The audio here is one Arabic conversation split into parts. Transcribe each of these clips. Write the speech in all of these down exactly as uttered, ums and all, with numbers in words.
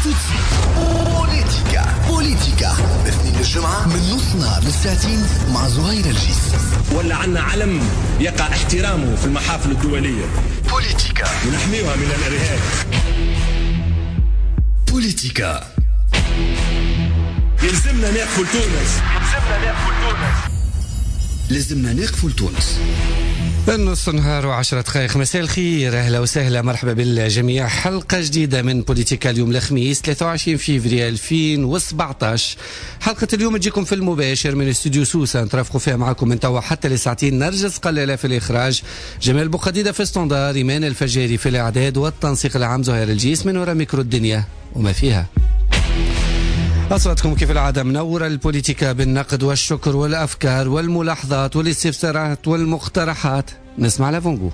توتسي بوليتيكا بوليتيكا الاثنين الجمعة من نص نهار للساعتين مع زهير الجيس. ولا عنا علم يقع احترامه في المحافل الدولية. بوليتيكا ونحميها من الإرهاب. بوليتيكا يلزمنا نقفل تونس. يلزمنا نقفل تونس. لازمنا نقفل تونس. النص نهار وعشرة دقائق. مساء الخير، أهلا وسهلا، مرحبا بالجميع. حلقة جديدة من بوليتيكا اليوم الخميس ثلاثة وعشرين فيفري ألفين وسبعطاش. حلقة اليوم تجيكم في المباشر من استوديو سوسة، نترافقوا فيها معكم من توا حتى لساعتين. نرجس قلالة في الإخراج، جمال بوقديدة في استندار، إيمان الفجاري في الإعداد والتنسيق العام، زهير الجيس من وراء ميكرو الدنيا وما فيها. أصواتكم كيف العادة منورة البوليتيكا بالنقد والشكر والأفكار والملاحظات والاستفسارات والمقترحات. نسمع لافونغو.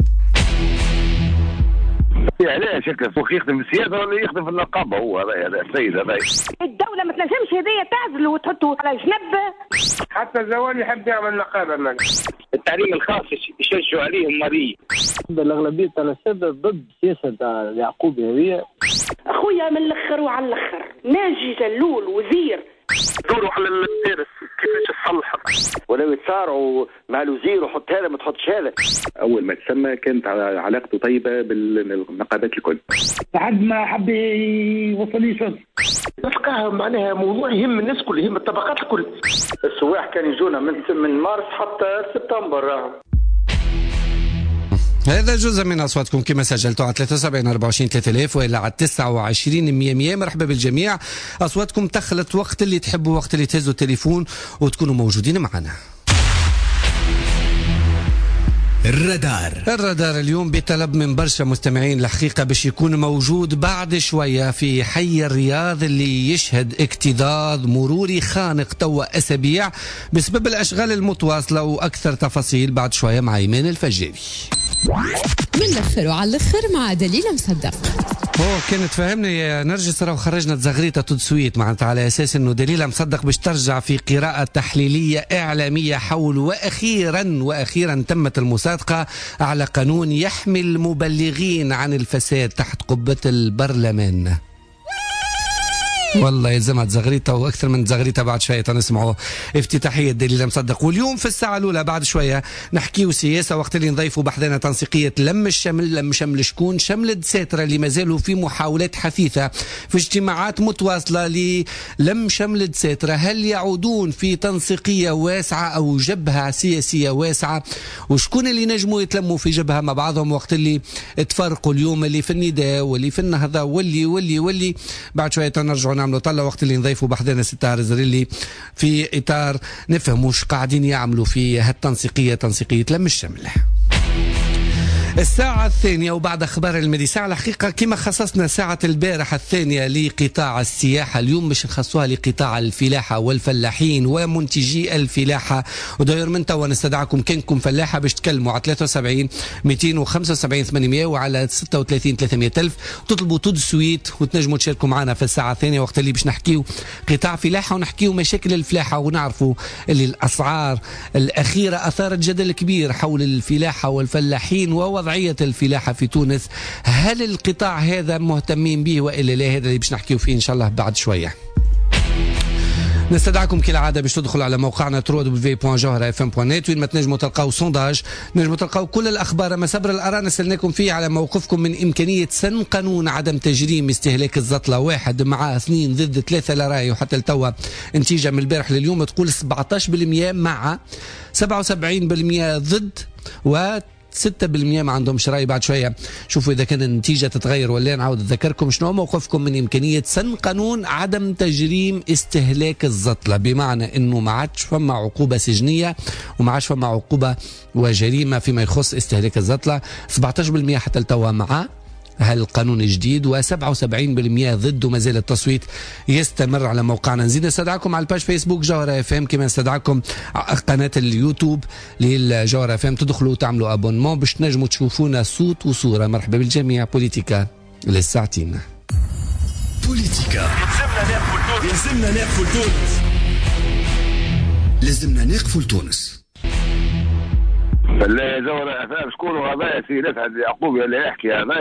علاش هكا فوق يخدم في السياسه ولا يخدم في النقابه؟ هو هذا هذا السيد هذا. الدوله ما تنجمش هذيا تعزلوا وتحطوا على جنب. حتى زوال يحب يعمل نقابه. من التعليم الخاص يشجعوا عليهم مريض. الاغلبيه تاع السبب ضد السياسه تاع يعقوب هذه. اخويا من الاخر وعلى الاخر ناجي جلول وزير دوروا على المدارس كيفاش تصلح، ولو يتصارعوا مع الوزير وحط هذا ما تحطش هذا. اول ما تسمى كانت علاقته طيبه بالنقابات الكل لحد ما حب يوصل لي شغل. تلقاها معناها موضوع يهم الناس كل، يهم الطبقات الكل. السواح كان يجونا من من مارس حتى سبتمبر. هذا جزء من أصواتكم كما سجلتوا على ثلاثة وسبعين أربعة وعشرين ثلاثة آلاف وإلا على تسعة وعشرين مية مية. مرحبا بالجميع. أصواتكم تخلت وقت اللي تحبوا، وقت اللي تهزوا التليفون وتكونوا موجودين معنا. الرادار الرادار اليوم بطلب من برشا مستمعين الحقيقة باش يكون موجود بعد شوية في حي الرياض اللي يشهد اكتظاظ مروري خانق توا أسابيع بسبب الأشغال المتواصلة، وأكثر تفاصيل بعد شوية مع إيمان الفجاري. من الاخر وعلى الاخر مع دليل مصدق. هو كانت فهمني يا نرجس، راهو خرجنا تزغريطة تدسويت معناتها على اساس انه دليل مصدق باش ترجع في قراءة تحليلية اعلامية حول واخيرا واخيرا تمت المصادقة على قانون يحمي المبلغين عن الفساد تحت قبة البرلمان. والله يلزمها تزغريطة واكثر من تزغريطة. بعد شوية نسمعوا افتتاحية دليل مصدق. واليوم في الساعة الأولى بعد شوية نحكيو سياسة، وقت اللي نضيفوا بحذنا تنسيقية لم الشمل. لم شمل شكون؟ شمل دساترة اللي مازالوا في محاولات حثيثة في اجتماعات متواصلة للم شمل دساترة. هل يعودون في تنسيقية واسعة أو جبهة سياسية واسعة؟ وشكون اللي نجموا يتلموا في جبهة مع بعضهم وقت اللي تفرقوا اليوم، اللي في النداء واللي في النهضة واللي واللي واللي بعد شوية نرجعوا نعملوا طلع وقت اللي نضيفوا بحذنا ستار زريلي في إطار نفهم وش قاعدين يعملوا في هالتنسيقية، تنسيقية لم الشمل. الساعة الثانية وبعد أخبار المدي ساعة الحقيقة كما خصصنا ساعة البارحة الثانية لقطاع السياحة، اليوم مش نخصوها لقطاع الفلاحة والفلاحين ومنتجي الفلاحة. وداير من توا نستدعكم كنكم فلاحة باش تكلموا على ثلاثة وسبعين مئتين وخمسة وسبعين ثمانمئة وعلى ستة وثلاثين ثلاثمئة ألف تطلبوا تدسويت وتنجموا تشاركوا معنا في الساعة الثانية وقت اللي باش نحكيو قطاع فلاحة ونحكيو مشاكل الفلاحة، ونعرفوا اللي الأسعار الأخيرة أثارت جدل كبير حول الفلاحة والفلاحين و وضعية الفلاحة في تونس. هل القطاع هذا مهتمين به وإلا لا؟ هذا اللي باش نحكيو فيه إن شاء الله بعد شوية. نستدعكم كالعادة باش تدخلوا على موقعنا ترو دبليو بوان جوهرة اف ام بوان نت وين ما تنجموا تلقاو سونداج، نجموا تلقاو كل الأخبار. ما صبر الآراء نسألناكم فيه على موقفكم من إمكانية سن قانون عدم تجريم استهلاك الزطلة. واحد مع اثنين ضد ثلاثة لا رأي، وحتى التوا نتيجة من البارح لليوم تقول سبعطاش بالمئة مع، سبعة وسبعين بالمئة ضد، و ستة بالمئة ما عندهمش رأي. بعد شوية شوفوا إذا كان النتيجة تتغير ولا. نعاود أذكركم شنو موقفكم من إمكانية سن قانون عدم تجريم استهلاك الزطلة، بمعنى أنه ما عادش فما عقوبة سجنية وما عادش فما عقوبة وجريمة فيما يخص استهلاك الزطلة. سبعطاش بالمئة حتى التوا مع هالقانون الجديد وسبعة وسبعين بالمئة ضد، وما زال التصويت يستمر على موقعنا. نزيد نستدعكم على الباج فيسبوك جوهرة اف ام، كما نستدعكم على قناة اليوتيوب للجوهرة اف ام، تدخلوا وتعملوا ابونمون باش تنجموا تشوفونا صوت وصورة. مرحبا بالجميع. بوليتيكا للساعتين. بوليتيكا يلزمنا نقفل تونس. لازمنا نقفل تونس. لا زور شكون هذايا سي رفعت يعقوب اللي يحكي هذايا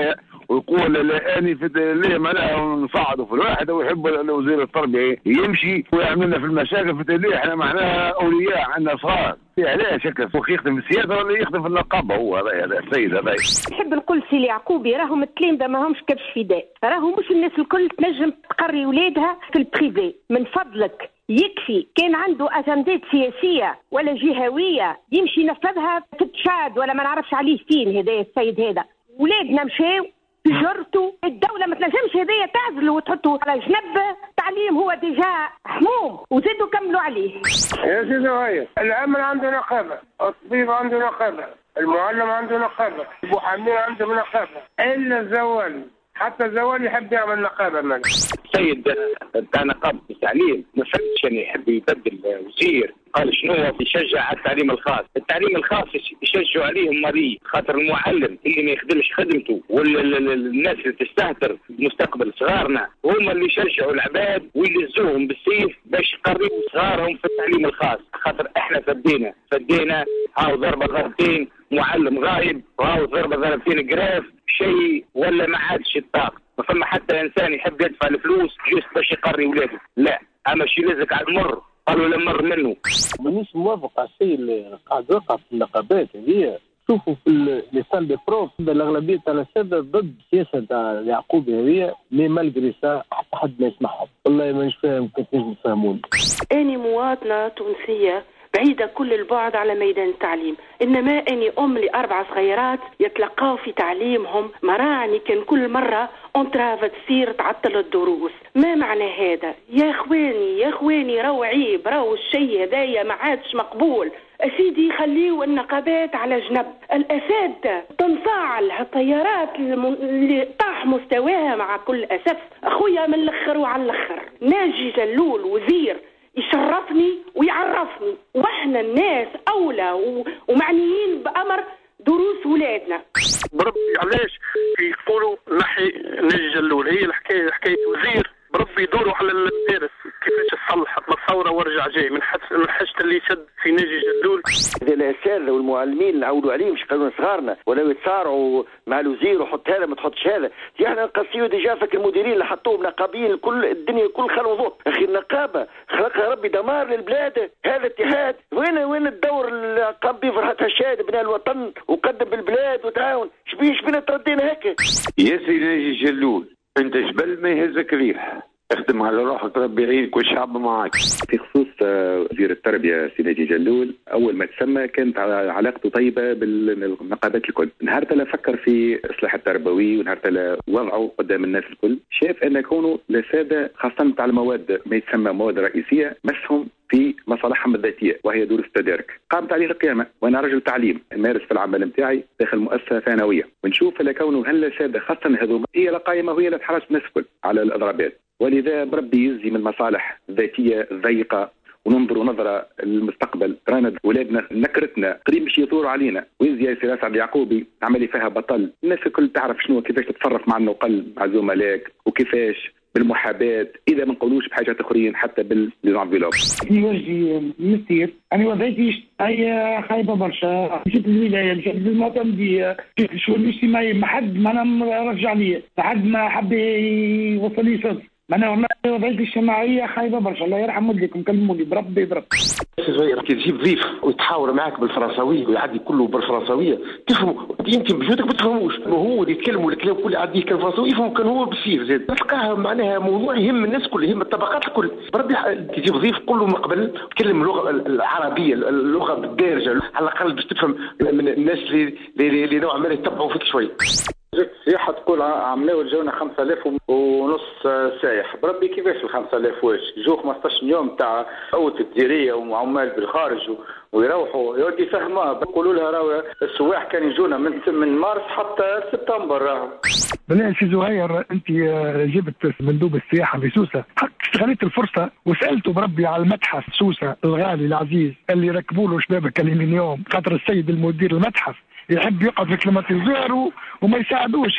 ويقول لا اني في ليه معناها نصعدوا في الواحد ويحب وزير التربيه يمشي ويعملنا في المشاكل في ليه احنا معناها اولياء عندنا صغار. علاش هكا فوق يخدم في السياسه ولا يخدم في النقابه؟ هو هذا هذا السيد هذا. نحب نقول سي يعقوبي راهم التلامذه ماهمش كبش فداء، راهو مش الناس الكل تنجم تقري ولادها في البريفي. من فضلك يكفي كان عنده اجندات سياسيه ولا جهويه يمشي ينفذها في تشاد ولا ما نعرفش عليه فين. هذا السيد هذا ولادنا مشاو تجرته، الدوله ما تنجمش هذايا تعزله وتحطه على جنب. التعليم هو ديجا حموم وزيدوا كملوا عليه. يا سيدي هاي العمل عنده نقابه، الطبيب عنده نقابه، المعلم عنده نقابه، ابو حميد عنده نقابه، الا الزوالي. حتى الزوالي يحب يعمل نقابه. من السيد بتاع نقابه التعليم ما فهمتش انه يحب يبدل وزير. قال شنو يشجع على التعليم الخاص. التعليم الخاص يشجعوا عليهم مريض، خاطر المعلم اللي ما يخدمش خدمته والناس اللي تستهتر مستقبل صغارنا هم اللي يشجعوا العباد ويلزوهم بالسيف باش يقربوا صغارهم في التعليم الخاص. خاطر احنا فدينا فدينا هاو ضربه ضربتين معلم غايب وهاو ضربه ضربتين جراف شيء ولا ما عادش الطاق. ما فما حتى انسان يحب يدفع الفلوس جيست باش يقري ولاده، لا اما شي لازق على المر قالوا لمر منه. مانيش موافق على الشيء اللي قاعد يوقع في النقابات هذه. شوفوا في لي سال دي بروف الاغلبيه تاع الساده ضد السياسه تاع يعقوب هذه، مي مالغري سا حتى حد ما يسمعهم. والله مانيش فاهم كيف نجم تفهموني. اني مواطنه تونسيه بعيدة كل البعد على ميدان التعليم، إنما أني أم لأربع صغيرات يتلقاو في تعليمهم مراعني كان كل مرة أنترافة تصير تعطل الدروس. ما معنى هذا؟ يا إخواني يا إخواني راهو عيب، راهو الشيء هذايا ما عادش مقبول. أسيدي خليوا النقابات على جنب، الأساتذة تنفعل الطيارات اللي طاح مستواها مع كل أسف. أخويا من الأخر وعلى الأخر ناجي جلول وزير يشرفني ويعرفني، واحنا الناس اولى ومعنيين بامر دروس ولادنا. بربي علاش يقولوا نحي ناجي جلول؟ هي الحكايه حكايه وزير بربي يدوروا على المدارس كيفاش تصلح الثوره وارجع جاي من حد من حاجه اللي شد في ناجي جلول. اذا الاساتذه والمعلمين نعودوا عليهم مش قانون صغارنا ولا يتصارعوا مع الوزير وحط هذا ما تحطش هذا. احنا نقصيو ديجا فك المديرين اللي حطوهم نقابيين كل الدنيا كل خلوا ضوء. اخي النقابه خلقها ربي دمار للبلاد. هذا اتحاد وين وين الدور اللي قام به فرحتها الشهاده بناء الوطن وقدم بالبلاد وتعاون. شبيه شبينا تردينا هكا يا سيدي ناجي جلول انت جبل ما يهزك ريح، اخدم على روحك ربي يعينك والشعب معك. في خصوص وزير التربيه سي ناجي جلول، اول ما تسمى كانت علاقته طيبه بالنقابات الكل. نهار تلا فكر في اصلاح التربوي ونهار تلا وضعه قدام الناس الكل، شاف ان كونوا الساده خاصه تاع المواد ما يتسمى مواد رئيسيه مسهم في مصالحهم الذاتيه وهي دروس التدارك. قامت عليه القيامه وانا رجل تعليم مارس في العمل نتاعي داخل مؤسسه ثانويه، ونشوف الا كونه هل الساده خاصه هذوما هي القائمه وهي اللي تحرس الناس الكل على الاضرابات. ولذا بربي يزي من المصالح الذاتيه الضيقه وننظروا نظره للمستقبل. رانا ولادنا نكرتنا قريب باش يثوروا علينا، ويزي يا سي سعد يعقوبي عملي فيها بطل. الناس الكل تعرف شنو كيفاش تتصرف مع النقل مع زملائك وكيفاش بالمحاباه اذا ما نقولوش بحاجات اخرين حتى بالانفلوب. يوجي مستير انا وضعيتي هي خايبه برشا. مشيت للولايه مشيت للمعتمديه مشيت للشؤون الاجتماعيه ما حد ما رجع لي لحد ما حب يوصل لي صوت. انا والله وضعيتي الاجتماعيه خايبه برشا. الله يرحم والديكم كلموني بربي يضرب. صغير كي تجيب ضيف ويتحاور معك بالفرنساويه ويعدي كله بالفرنساويه تفهموا، يمكن بجهودك ما تفهموش وهو اللي يتكلم الكلام كله يعديه كان فرنساوي يفهم كان هو بالسيف زاد. تلقاها معناها موضوع يهم الناس كل يهم الطبقات الكل. بربي تجيب ضيف كله من قبل تكلم اللغه العربيه اللغه بالدارجه على الاقل باش تفهم من الناس اللي اللي نوعا ما يتبعوا فيك شوي. السياحة تقول عملوا جونا خمسة آلاف ونص سايح. بربي كيفاش ال خمسة آلاف واش جو خمسطاش يوم تاع قوة الديرية وعمال بالخارج ويروحوا يودي فهمها. بقولوا لها راهو السواح كان يجونا من من مارس حتى سبتمبر. راهو بلا سي زهير انت جبت مندوب السياحة في سوسة، حق استغليت الفرصة وسألته بربي على المتحف سوسة الغالي العزيز اللي ركبوا له شبابك اليوم، خاطر السيد المدير المتحف يحب يقعد في كليماتيزور وما يساعدوش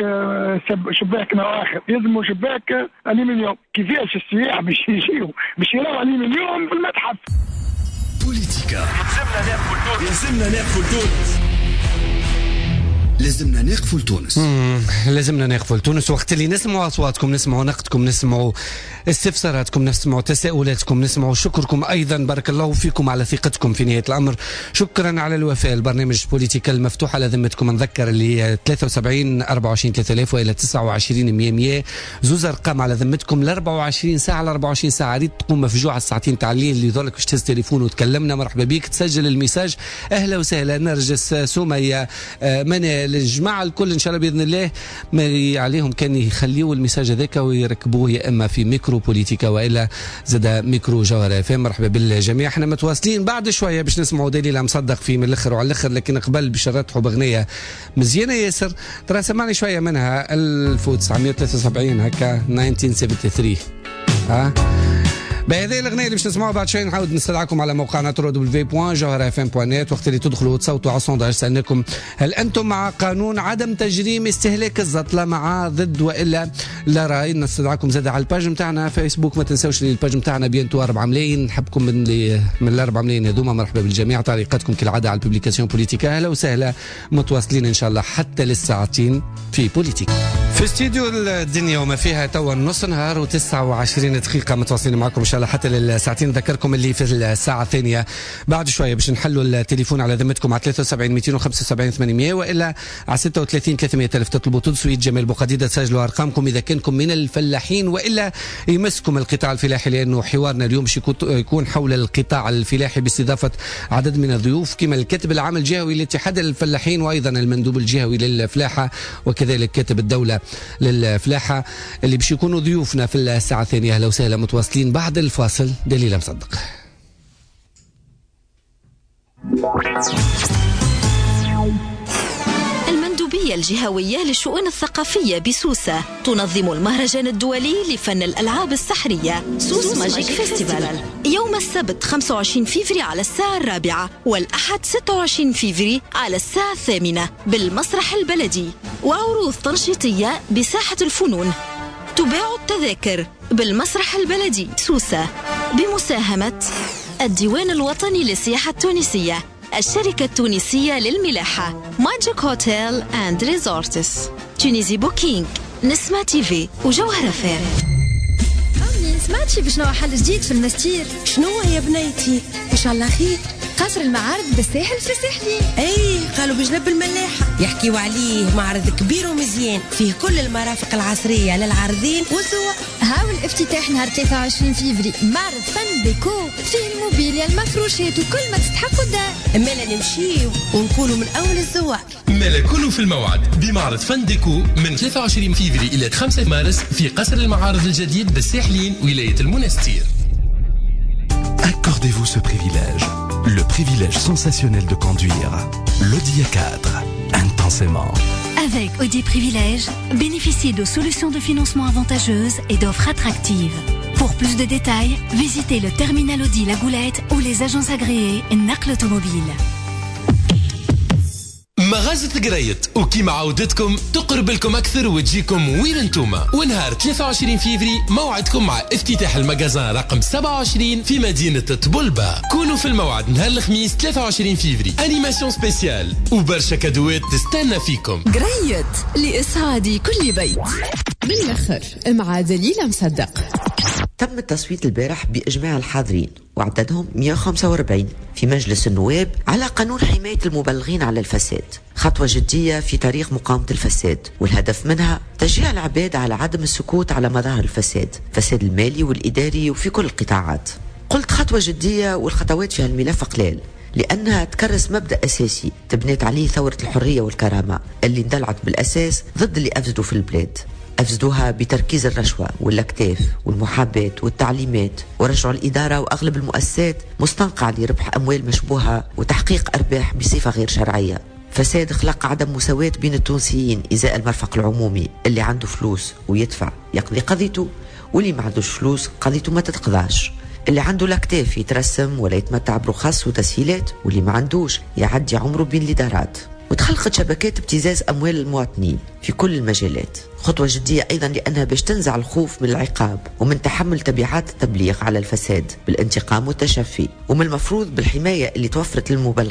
شباك نواخر، يلزموا شباك اليمنيوم. كيفاش السياح باش يجيو باش يراو اليمنيوم في المتحف؟ بوليتيكا يلزمنا ناكل توت. لازمنا نقفل تونس. لازمنا نقفل تونس. وقت اللي نسمعوا أصواتكم، نسمعوا نقدكم، نسمعوا استفساراتكم، نسمعوا تساؤلاتكم، نسمعوا شكركم أيضا. بارك الله فيكم على ثقتكم في نهاية الأمر. شكرا على الوفاء. البرنامج بوليتيكا المفتوح على ذمتكم. نذكر اللي ثلاثة وسبعين أربعة وعشرين ثلاثة آلاف وإلى تسعة وعشرين مية مية زوز أرقام على ذمتكم. ل أربعة وعشرين ساعة ل أربعة وعشرين ساعة. ريت تقوم مفجوعة الساعتين تاع الليل اللي يظلك باش تهز تليفون وتكلمنا. مرحبا بك. تسجل الميساج. أهلا وسهلا. نرجس، سمية، منال، الجماعة الكل إن شاء الله بإذن الله ما عليهم كان يخليوا الميساج هذاك ويركبوه يا إما في ميكرو بوليتيكا وإلا زاد ميكرو جوهرة. فهم. مرحبا بالجميع. احنا متواصلين بعد شوية باش نسمعوا دليل مصدق في من الأخر وعلى الأخر، لكن قبل باش نرتحوا بغنية مزيانة ياسر. ترى سمعني شوية منها ألف وتسعمية وثلاثة وسبعين هكا ألف وتسعمية وثمانية وسبعين. ها بهذه الأغنية اللي باش نسمعوها بعد شوي نعاود نستدعكم على موقعنا دبليو دبليو دبليو بوان جوهرة اف ام بوان نت. وقت اللي تدخلوا وتصوتوا على السونداج سألناكم هل أنتم مع قانون عدم تجريم استهلاك الزطلة، مع، ضد، وإلا لا راي؟ نستدعكم زاد على الباج نتاعنا فيسبوك. ما تنساوش لي الباج نتاعنا بينتو أربعة ملايين. نحبكم من اللي من الأربعة ملايين هذوما. مرحبا بالجميع. تعليقاتكم كالعادة على البوبليكاسيون بوليتيكا. أهلا وسهلا. متواصلين إن شاء الله حتى للساعتين في بوليتيكا. في استديو الدنيا وما فيها توا نص نهار وتسعة وعشرين دقيقة. متواصلين معكم إن شاء الله حتى للساعتين. نذكركم اللي في الساعة الثانية بعد شوية باش نحلوا التليفون على ذمتكم على ثلاثة وسبعين مئتين وخمسة وسبعين ثمانمية وإلا على ستة وثلاثين ثلاثمية ألف. تطلبوا تدسويت جمال بوقديدة. تسجلوا أرقامكم إذا كنكم من الفلاحين وإلا يمسكم القطاع الفلاحي، لأنه حوارنا اليوم يكون حول القطاع الفلاحي باستضافة عدد من الضيوف كما الكاتب العام الجهوي لاتحاد الفلاحين وأيضا المندوب الجهوي للفلاحة وكذلك كاتب الدولة للفلاحة اللي باش يكونوا ضيوفنا في الساعة الثانية. أهلا وسهلا. متواصلين بعد الفاصل. دليل مصدق. المندوبية الجهوية للشؤون الثقافية بسوسة تنظم المهرجان الدولي لفن الألعاب السحرية سوس ماجيك فيستيفال يوم السبت خمسة وعشرين فيفري على الساعة الرابعة والأحد ستة وعشرين فيفري على الساعة الثامنة بالمسرح البلدي، وعروض تنشيطية بساحة الفنون. تباع التذاكر بالمسرح البلدي سوسة بمساهمة الديوان الوطني للسياحة التونسية، الشركة التونسية للملاحة، ماجيك هوتيل اند ريزورتس، تونيزي بوكينج، نسمة تيفي، وجوهرة فام. أمي سمعتي بشنو حل جديد في المستير؟ شنو يا بنيتي؟ إن شاء الله خير. قصر المعارض بالساحل في الساحلي. اي قالوا بجنب الملاحة يحكيوا عليه معرض كبير ومزيان فيه كل المرافق العصرية للعارضين والزوار. هاو الافتتاح نهار ثلاثة وعشرين فيفري. معرض فن ديكو فيه الموبيليا المفروشات وكل ما تستحقوا الدار. مالا نمشيو ونكونوا من أول الزوار. مالا كونوا في الموعد بمعرض فن ديكو من ثلاثة وعشرين فيفري إلى خمسة مارس في قصر المعارض الجديد بالساحلين ولاية المنستير. Accordez-vous ce privilège, le privilège sensationnel de conduire l'Audi A quatre intensément. Avec Audi Privilège, bénéficiez de solutions de financement avantageuses et d'offres attractives. Pour plus de détails, visitez le terminal Audi La Goulette ou les agences agréées Naql Automobile. مغازة قريت وكيما عودتكم تقرب لكم أكثر وتجيكم وين انتوما. ونهار ثلاثة وعشرين فيفري موعدكم مع افتتاح المغازان رقم سبعة وعشرين في مدينة طبلبة. كونوا في الموعد نهار الخميس ثلاثة وعشرين فيفري. أنيماسيون سبيسيال وبرشا كادوات تستنى فيكم. قريت لإسعاد كل بيت. بالآخر مع دليل مصدق. تم التصويت البارح بإجماع الحاضرين وعددهم مئة وخمسة وأربعين في مجلس النواب على قانون حماية المبلغين على الفساد، خطوة جدية في تاريخ مقاومة الفساد، والهدف منها تشجيع العباد على عدم السكوت على مظاهر الفساد، فساد المالي والإداري وفي كل القطاعات. قلت خطوة جدية والخطوات في هالملف قلال لأنها تكرس مبدأ أساسي تبنيت عليه ثورة الحرية والكرامة اللي اندلعت بالأساس ضد اللي أفسدوا في البلاد. أفسدوها بتركيز الرشوة والأكتاف والمحاباة والتعليمات، ورجعوا الإدارة وأغلب المؤسسات مستنقعة لربح أموال مشبوهة وتحقيق أرباح بصفة غير شرعية. فساد خلق عدم مساواة بين التونسيين إزاء المرفق العمومي، اللي عنده فلوس ويدفع يقضي قضيته، واللي ما عندوش فلوس قضيته ما تتقضاش، اللي عنده الأكتاف يترسم ولا يتمتع برخص وتسهيلات، واللي ما عندوش يعدي عمره بين الإدارات. وتخلقت شبكات ابتزاز أموال المواطنين في كل المجالات. خطوة جدية أيضا لأنها باش تنزع الخوف من العقاب ومن تحمل تبعات التبليغ على الفساد بالانتقام والتشفي، ومن المفروض بالحماية اللي توفرت للمبلغين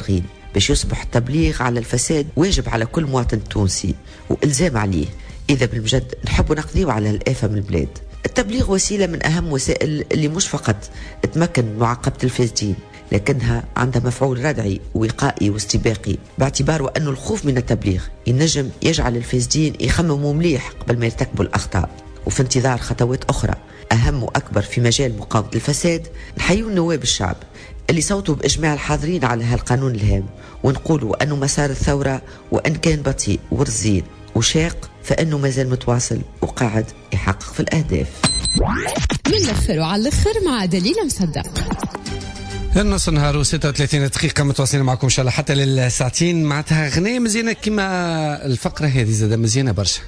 باش يصبح التبليغ على الفساد واجب على كل مواطن تونسي وإلزام عليه إذا بالمجد نحب نقضيه على الآفة من البلاد. التبليغ وسيلة من أهم وسائل اللي مش فقط تمكن من معاقبة الفاسدين، لكنها عندها مفعول ردعي ووقائي واستباقي، باعتباره أن الخوف من التبليغ ينجم يجعل الفاسدين يخمموا مليح قبل ما يرتكبوا الأخطاء. وفي انتظار خطوات أخرى أهم وأكبر في مجال مقاومة الفساد، نحيوا نواب الشعب اللي صوتوا بإجماع الحاضرين على هالقانون الهام، ونقولوا أنه مسار الثورة وأن كان بطيء ورزين وشاق فإنه مازال متواصل وقاعد يحقق في الأهداف. من الأخر وعلى الأخر مع دليل مصدق. النص نهار وستة وثلاثين دقيقة متواصلين معكم إن شاء الله حتى للساعتين. معناتها غنية مزيانة كما الفقرة هذه زادة مزيانة برشا.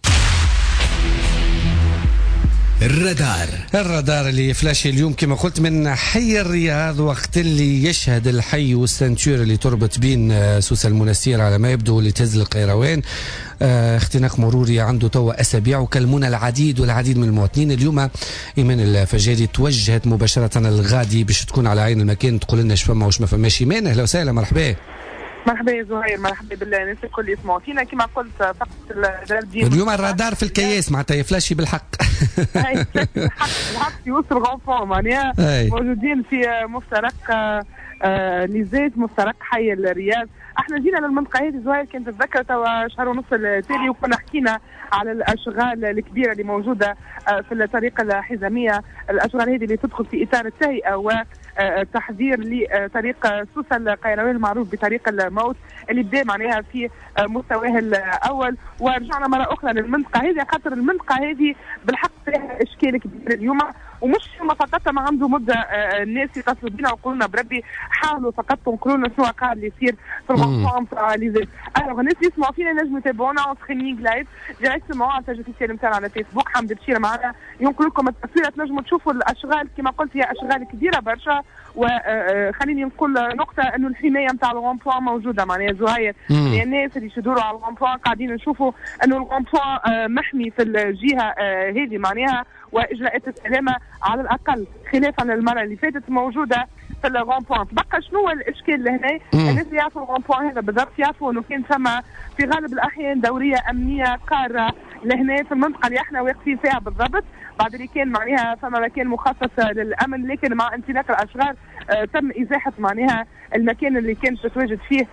الرادار الرادار اللي فلاشي اليوم كما قلت من حي الرياض، وقت اللي يشهد الحي والسنتور اللي تربط بين سوسة المنستير على ما يبدو اللي تهز القيروان اه اختناق مروري عنده توا اسابيع، وكلمونا العديد والعديد من المواطنين. اليوم ايمان الفجاري توجهت مباشره الغادي باش تكون على عين المكان تقول لنا ايش فما واش ما فماش. ايمان اهلا وسهلا، مرحبا. مرحبا يا زهير، مرحبا بالله الناس الكل يسمعوا فينا. كما قلت فقط اليوم الرادار في الكياس معناتها يفلاشي بالحق. اي بالحق بالحق يوصل غونفون معناها موجودين في مفترق آه ليزيت مفترق حي الرياض. احنا جينا للمنطقه هذه زهير كنت تتذكر توا شهر ونص التالي وكنا حكينا على الاشغال الكبيره اللي موجوده في الطريق الحزاميه، الاشغال هذه اللي تدخل في اطار التهيئه وتحذير لطريق سوسه القيروان المعروف بطريق الموت اللي بدا معناها في مستواه الاول. ورجعنا مره اخرى للمنطقه هذه خاطر المنطقه هذه بالحق فيها اشكال كبير اليوم، ومش ما فقط ما عنده مده الناس يتصلوا بينا ويقولوا لنا بربي حاولوا فقط تنقلوا لنا شنو قاعد يصير في الغنفون تاع ليزيت. الوغ الناس اللي يسمعوا فينا نجموا يتابعونا اون ستريمينغ لايف ديريكتومون على الباج اوفيسيال نتاعنا على فيسبوك حمد بشير معنا ينقلوا لكم التصويره، تنجموا تشوفوا الاشغال كما قلت هي اشغال كبيره برشا. وخليني نقول نقطه انه الحمايه نتاع الغنفون موجوده معناها زهير، يعني الناس اللي يدوروا على الغنفون قاعدين نشوفوا انه الغنفون محمي في الجهه هذه معناها، واجراءات السلامه على الاقل خلافا للمره اللي فاتت موجوده في الغونبوان. بقى شنو هو الاشكال لهنا؟ الناس اللي يعرفوا الغونبوان هذا بالضبط يعرفوا انه كان ثم في غالب الاحيان دوريه امنيه قاره لهنا في المنطقه اللي احنا واقفين فيها بالضبط، بعد اللي كان معناها فما مكان مخصص للامن، لكن مع انطلاق الاشغال آه تم ازاحه معناها المكان اللي كانت تتواجد فيه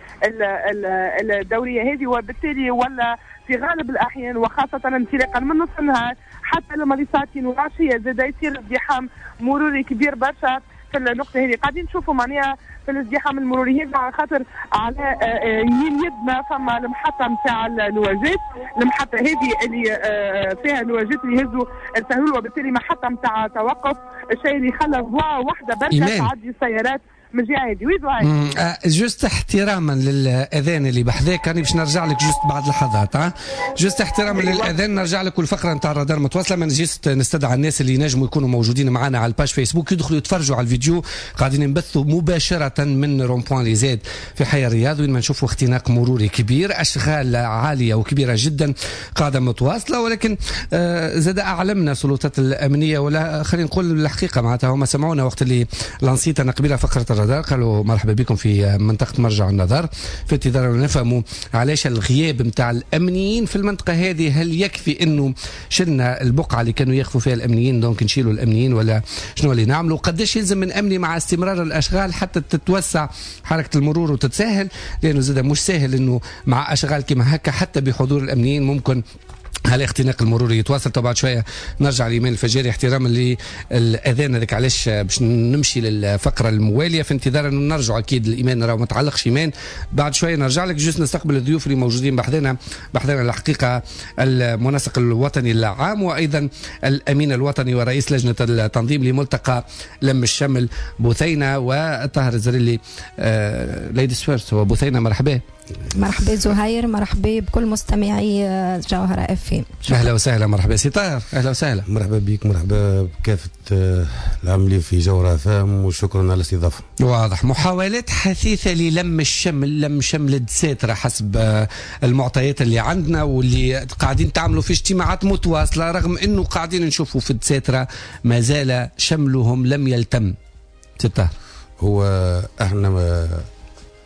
الدوريه هذه، وبالتالي ولا في غالب الاحيان وخاصه انطلاقا من نصف النهار حتى لما لساعتين والعشيه زاد يصير ازدحام مروري كبير برشا في النقطه هذه. قاعدين نشوفوا معناها في الازدحام المروري هذا على خاطر على يمين يدنا فما المحطه نتاع النواجات، المحطه هذه اللي فيها النواجات اللي يهزوا السهول، وبالتالي محطه نتاع توقف، الشيء اللي خلى ضوء واحده برشا تعدي السيارات من جهه هذه. ويدو هاي جوست احتراما للاذان اللي بحذاك راني باش نرجع لك جوست بعد لحظات. ها جوست احتراما للاذان نرجع لك، والفقره نتاع الرادار متواصله. ما نجيست نستدعى الناس اللي ينجموا يكونوا موجودين معنا على الباج فيسبوك يدخلوا يتفرجوا على الفيديو، قاعدين نبثوا مباشره من رومبوان لي زاد في حي الرياض وين ما نشوفوا اختناق مروري كبير، اشغال عاليه وكبيره جدا قاعده متواصله. ولكن آه زاد اعلمنا السلطات الامنيه، ولا خلينا نقول الحقيقه معناتها هما سمعونا وقت اللي لانسيت انا قبيله فقره الرادار، قالوا مرحبا بكم في منطقه مرجع النظر، في انتظار نفهموا علاش الغياب نتاع الامنيين في المنطقه هذه. هل يكفي انه شلنا البقعه اللي كانوا يخفوا فيها الامنيين دونك نشيلوا الامنيين، ولا شنو اللي نعملوا؟ قداش يلزم من امني مع استمرار الاشغال حتى تتوسع حركه المرور وتتسهل؟ لانه زاد مش سهل انه مع اشغال كما هكا حتى بحضور الامنيين ممكن هل اختناق المروري يتواصل. طبعا شويه نرجع لايمان الفجاري احتراما للاذان هذاك، علاش باش نمشي للفقره المواليه في انتظار انه نرجع اكيد الايمان راه ما تعلقش ايمان. بعد شويه نرجع لك جوست نستقبل الضيوف اللي موجودين بحذنا بحذنا الحقيقه المنسق الوطني العام وايضا الامين الوطني ورئيس لجنه التنظيم لملتقى لم الشمل بثينه وطاهر الزريلي. آه ليديز فيرست هو بثينه. مرحبا. مرحبا زهير، مرحبا بكل مستمعي جوهرة اف ام. اهلا وسهلا. مرحبا سي طاهر، اهلا وسهلا. مرحبا بك، مرحبا بكافه العاملين في جوهرة اف ام وشكرا على الاستضافه. واضح. محاولات حثيثه للم الشمل، لم شمل دساتره حسب المعطيات اللي عندنا واللي قاعدين تعملوا في اجتماعات متواصله، رغم انه قاعدين نشوفوا في دساتره ما زال شملهم لم يلتم. سي طاهر، هو احنا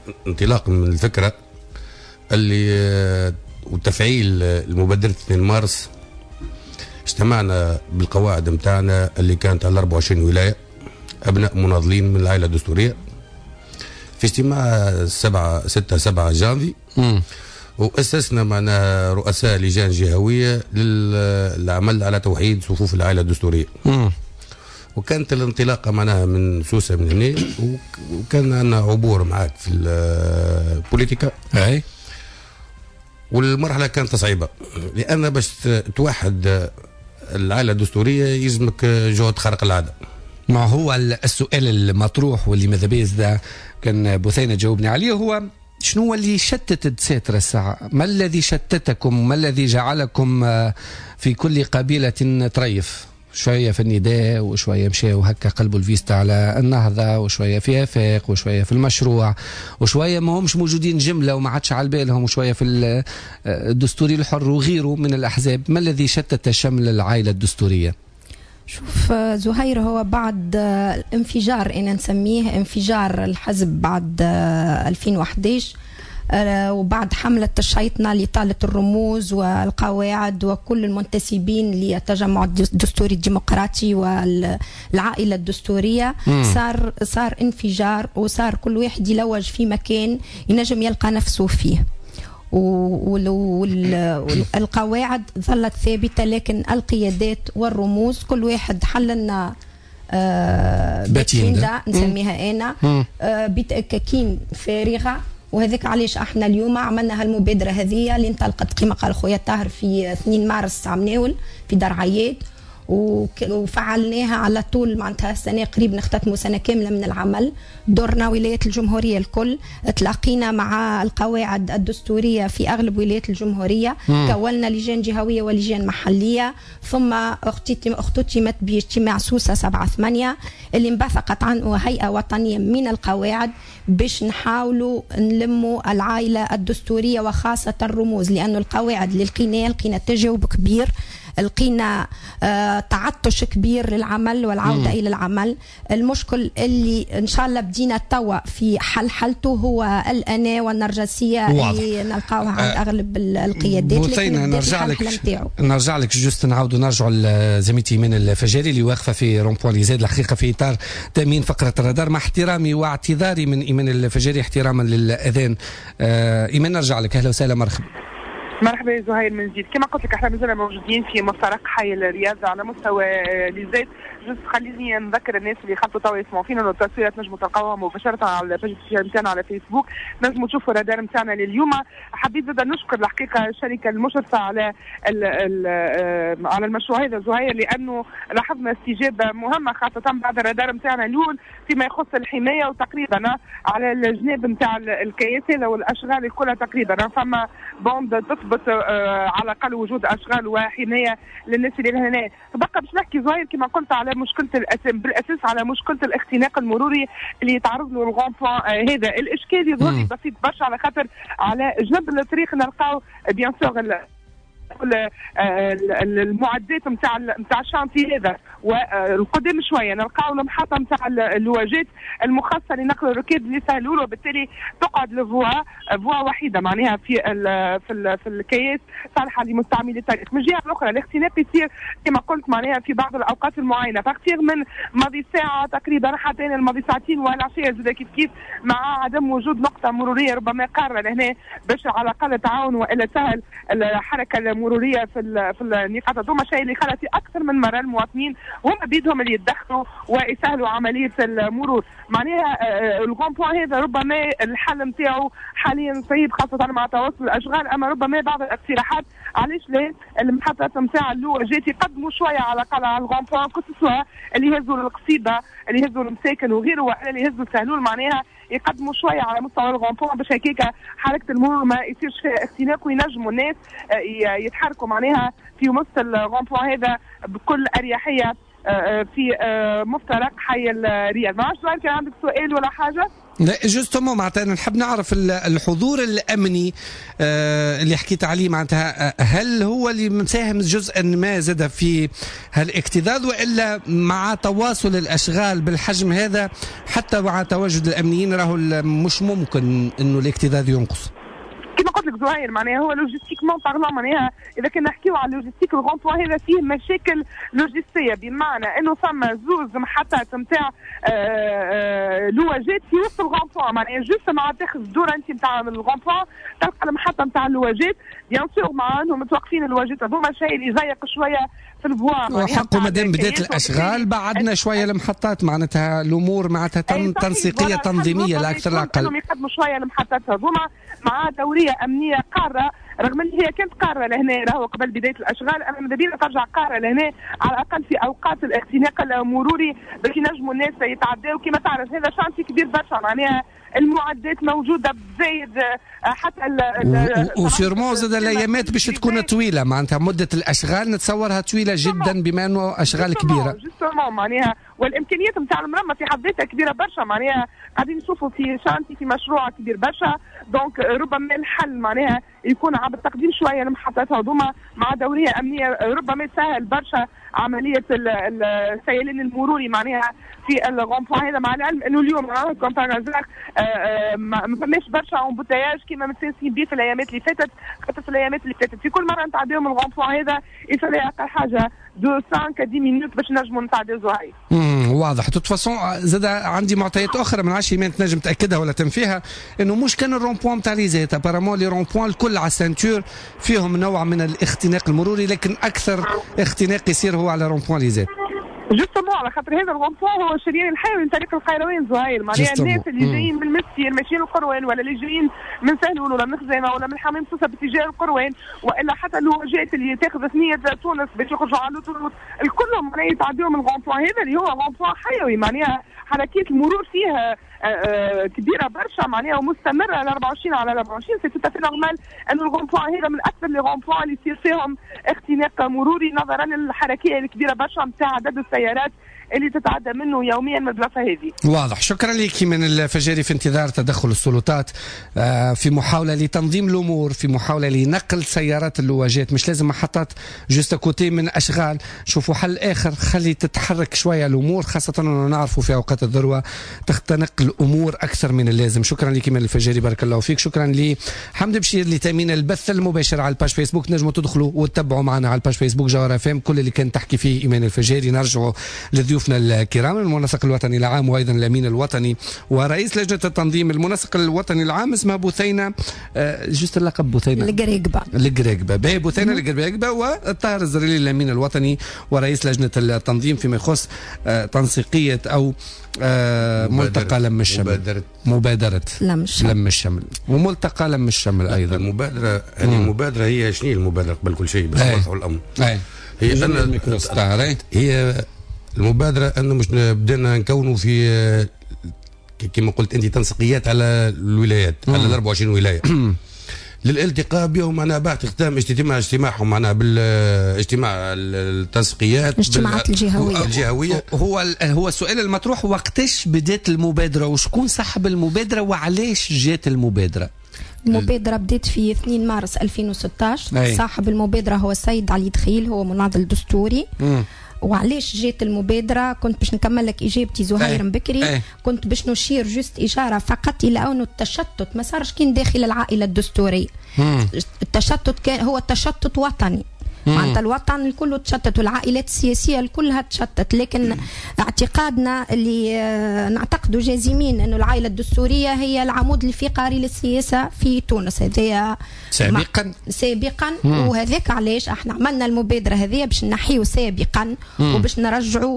انطلاقا من الفكره اللي وتفعيل المبادره اثنين مارس اجتمعنا بالقواعد متاعنا اللي كانت على أربعة وعشرين ولايه ابناء مناضلين من العائله الدستوريه في اجتماع سبعة ستة سبعة جانفي، واسسنا معنا رؤساء لجان جهويه للعمل على توحيد صفوف العائله الدستوريه. مم. وكانت الانطلاقه معناها من سوسه من هنا، وكان عندنا عبور معاك في البوليتيكا. اي والمرحله كانت صعيبه لان باش توحد العائله الدستوريه يلزمك جهد خارق العاده. ما هو السؤال المطروح واللي ماذا بيز كان بثينه جاوبني عليه هو شنو اللي شتت الساتر الساعة؟ ما الذي شتتكم؟ ما الذي جعلكم في كل قبيلة تريف؟ شوية في النداء وشوية مشاو هكا قلبوا الفيستا على النهضة وشوية في آفاق وشوية في المشروع وشوية ما همش موجودين جملة وما عادش على بالهم وشوية في الدستوري الحر وغيره من الأحزاب. ما الذي شتت شمل العائلة الدستورية؟ شوف زهير، هو بعد الانفجار إن نسميه انفجار الحزب بعد ألفين وأحد عشر وبعد حملة الشيطنة لإطالة الرموز والقواعد وكل المنتسبين للتجمع الدستوري الديمقراطي والعائلة الدستورية، مم. صار صار انفجار وصار كل واحد يلوج في مكان ينجم يلقى نفسه فيه، والقواعد ظلت ثابتة لكن القيادات والرموز كل واحد حل لنا آه باتيندا نسميها أنا آه بتأكاكين فارغة. وهذاك علاش احنا اليوم عملنا هالمبادرة هذه اللي انطلقت كما قال خويا طاهر في اثنين مارس عمناول في دار عياد، وفعلناها على طول معناتها السنه قريب نختتموا سنه كامله من العمل. دورنا ولايات الجمهوريه الكل، تلاقينا مع القواعد الدستوريه في اغلب ولايات الجمهوريه، مم. كوننا لجان جهويه ولجان محليه، ثم اختتمت باجتماع سوسه سبعة ثمانية اللي انبثقت عنه هيئه وطنيه من القواعد باش نحاولوا نلموا العائله الدستوريه وخاصه الرموز، لانه القواعد اللي لقيناه لقينا تجاوب كبير، لقينا آه تعطش كبير للعمل والعودة مم. إلى العمل. المشكل اللي إن شاء الله بدينا توا في حل حلته هو الأنا والنرجسية اللي نلقاوها عند آه أغلب القيادات، لكن نرجع لك نرجع لك جوست نعاودوا نرجعوا لزميلتي من الفجاري اللي واقفة في رومبوان ليزاد الحقيقة في إطار تأمين فقرة الرادار، مع احترامي واعتذاري من إيمان الفجاري احتراما للأذان. آه إيمان نرجع لك، أهلا وسهلا مرحبا. مرحبا زهير من جديد. كما قلت لك احنا مازلنا موجودين في مفترق حي الرياضة على مستوى ليزات. جست خليني نذكر الناس اللي خلطوا توا يسمعوا فينا انه التصويرات نجموا تلقاوها مباشرة على البيج نتاعنا على فيسبوك، نجموا تشوفوا الرادار نتاعنا لليوم. حبيت زاد نشكر الحقيقة الشركة المشرفة على ال ال على المشروع هذا زهير، لانه لاحظنا استجابة مهمة خاصة بعد الرادار نتاعنا الاول فيما يخص الحماية، وتقريبا على الجناب نتاع الكياس هذا والاشغال كلها تقريبا فما بوند تثبت على الاقل وجود اشغال وحمايه للناس اللي هنا. تبقى باش نحكي زهير كما قلت على مشكله الاسم بالاساس على مشكله الاختناق المروري اللي يتعرض له الغونبوان هذا. الاشكال يظهر لي بسيط برشا على خاطر على جنب الطريق نلقاو بيان سور المعدات نتاع نتاع الشانتي هذا، والقدام شويه نلقاو المحطه نتاع اللواجات المخصصه لنقل الركاب اللي يسهلوا له، وبالتالي تقعد الفوا فوا وحيده معناها في ال في ال في الكياس صالحه لمستعملي الطريق. من الجهه الاخرى الاختلاف يصير كما قلت معناها في بعض الاوقات المعينه، فكثير من ماضي ساعه تقريبا حتى الماضي ساعتين والعشيه زاد كيف كيف مع عدم وجود نقطه مروريه ربما قارة لهنا باش على الاقل تعاون والا سهل الحركه المروريه في في النقاط هذوما، شيء اللي خلى في اكثر من مره المواطنين هم بيدهم اللي يتدخلوا ويسهلوا عمليه المرور. معناها الغونبوان هذا ربما الحل نتاعو حاليا صعيب خاصه مع توسط الاشغال، اما ربما بعض الاقتراحات علاش لا المحطات نتاع اللواجات يقدموا شويه على الاقل على الغونبوان كسوا اللي يهزوا القصيده اللي يهزوا المساكن وغيره ولا اللي يهزوا السهلول، معناها يقدموا شويه على مستوى الغونبوان باش هكاك حركه المرور ما يصيرش فيها اختناق وينجموا الناس يتحركوا معناها في وسط الغونبوان هذا بكل اريحيه في مفترق حي الرياض. ما عرفتش كان عندك سؤال ولا حاجه؟ لا جوستومون معناتها نحب نعرف الحضور الامني آه اللي حكيت عليه معناتها هل هو اللي مساهم جزءا ما زاد في هالاكتظاظ والا مع تواصل الاشغال بالحجم هذا حتى مع تواجد الامنيين راهو مش ممكن انه الاكتظاظ ينقص؟ كما قلت لك زهير معناها هو لوجيستيكمون بارلون معناها اذا كنا نحكيو على اللوجيستيك الغونبوان هذا فيه مشاكل لوجستيه بمعنى انه ثم زوز محطات نتاع لواجات في وسط الغونبوان معناها جوست مع تاخذ الدوره انت نتاع الغونبوان تلقى المحطه نتاع اللواجات بيان سور مع انهم متوقفين اللواجات هذوما الشيء اللي يضيق شويه في البوار وحقه مادام بدات الاشغال بعدنا شويه المحطات معناتها الامور معناتها تنسيقيه تنظيميه لا اكثر لا اقل. انهم يقدموا شويه المحطات هذوما مع دوريه امنيه قاره رغم ان هي كانت قاره لهنا راهو قبل بدايه الاشغال اما ماذا بينا ترجع قاره لهنا على الاقل في اوقات الاختناق المروري باش ينجموا الناس يتعداو كما تعرف هذا شانتي كبير برشا معناها المعدات موجوده بزايد حتى وسيرمون زاد الايامات باش تكون طويله معناتها مده الاشغال نتصورها طويله جدا بما انه اشغال كبيره جوستومون معناها والامكانيات نتاع المرمى في حد ذاتها كبيره برشا معناها قاعدين نشوفوا في شانتي في مشروع كبير برشا دونك ربما الحل معناها يكون عبر تقديم شويه المحطات هذوما مع دوريه امنيه ربما تسهل برشا عمليه السيلان المروري معناها في الغونبوان هذا مع العلم انه اليوم كوم باغازار ما فماش برشا امبوتياج كيما متساسين به في الايامات اللي فاتت خاطر في الايامات اللي فاتت في كل مره نتعداو من الغونبوان هذا يفلي اقل حاجه دو خمسة عشرة مينوت باش نجموا نتعداو زهير. امم واضح. توت فاسون زاد عندي معطيات اخرى من عشرة ايمان تنجم تاكدها ولا تنفيها انه مش كان الرومبوان تاع ليزيت ابارامون لي رومبوان الكل على السانتور فيهم نوع من الاختناق المروري لكن اكثر اختناق يصير هو على رومبوان ليزيت. جوستومون على خاطر هذا الغونبوان هو الشريان الحيوي من طريق القيروان زهير معناها الناس اللي جايين من المسير ماشيين القروان ولا اللي جايين من سهلون ولا من خزيمه ولا من حمام سوسه باتجاه القروان والا حتى اللواجات اللي تاخذ ثنيه تونس باش يخرجوا على لوطوروت الكلهم معناها يتعدوا من الغونبوان هذا اللي هو غونبوان حيوي معناها حركات المرور فيها كبيره برشا معناها ومستمره على أربعة وعشرين على أربعة وعشرين سي توت نورمال ان الغونبوان هذا من اكثر لي غونبوان اللي يصير فيهم اختناق مروري نظرا للحركيه الكبيره برشا نتاع عدد السيارات اللي تتعدى منه يوميا من البلاصه هذه. واضح. شكرا لك من الفجاري في انتظار تدخل السلطات في محاوله لتنظيم الامور في محاوله لنقل سيارات اللواجات مش لازم محطات جوست كوتي من اشغال شوفوا حل اخر خلي تتحرك شويه الامور خاصه انه نعرفوا في اوقات الذروه تختنق الامور اكثر من اللازم. شكرا لك من الفجاري بارك الله فيك. شكرا لحمد بشير لتامين البث المباشر على الباج فيسبوك نجموا تدخلوا وتتبعوا معنا على الباج فيسبوك جوهر اف ام كل اللي كان تحكي فيه ايمان الفجاري. نرجعوا لضيوفنا الكرام المنسق الوطني العام وايضا الامين الوطني ورئيس لجنه التنظيم المنسق الوطني العام اسمها بثينه آه جست اللقب بثينه القريقبه القريقبه باهي بثينه القريقبه والطاهر الزريلي الامين الوطني ورئيس لجنه التنظيم فيما يخص آه تنسيقيه او آه ملتقى لم الشمل مبادره مبادره لم الشمل لم الشمل وملتقى لم الشمل ايضا. المبادره هذه المبادره هي شنو المبادره قبل كل شيء بس نوضحوا الامر. أي. هي أن هي المبادرة أنه مش بدنا نكونوا في كما قلت أنت تنسيقيات على الولايات على ال أربعة وعشرين ولاية للالتقاء بهم أنا بعد ختام اجتماع اجتماعهم معنا بالاجتماع التنسيقيات الاجتماعات الجهوية الجهوية هو هو السؤال المطروح وقتاش بدات المبادرة وشكون صاحب المبادرة وعلاش جات المبادرة؟ المبادرة بدات في اثنين مارس ألفين وستة عشر. أي. صاحب المبادرة هو السيد علي دخيل هو مناضل دستوري. م. وعلاش جات المبادرة كنت باش نكمل لك إجابتي زهير بكري. أي. كنت باش نشير جست إشارة فقط إلى أنه التشتت ما صارش كان داخل العائلة الدستورية. مم. التشتت كان هو التشتت وطني معناتها الوطن الكل تشتت والعائلات السياسيه الكلها تشتت لكن مم. اعتقادنا اللي نعتقدوا جازمين انه العائله الدستوريه هي العمود الفقري للسياسه في تونس. هذايا سابقا سابقا مم. وهذاك علاش احنا عملنا المبادره هذه باش نحيو سابقا مم. وباش نرجعوا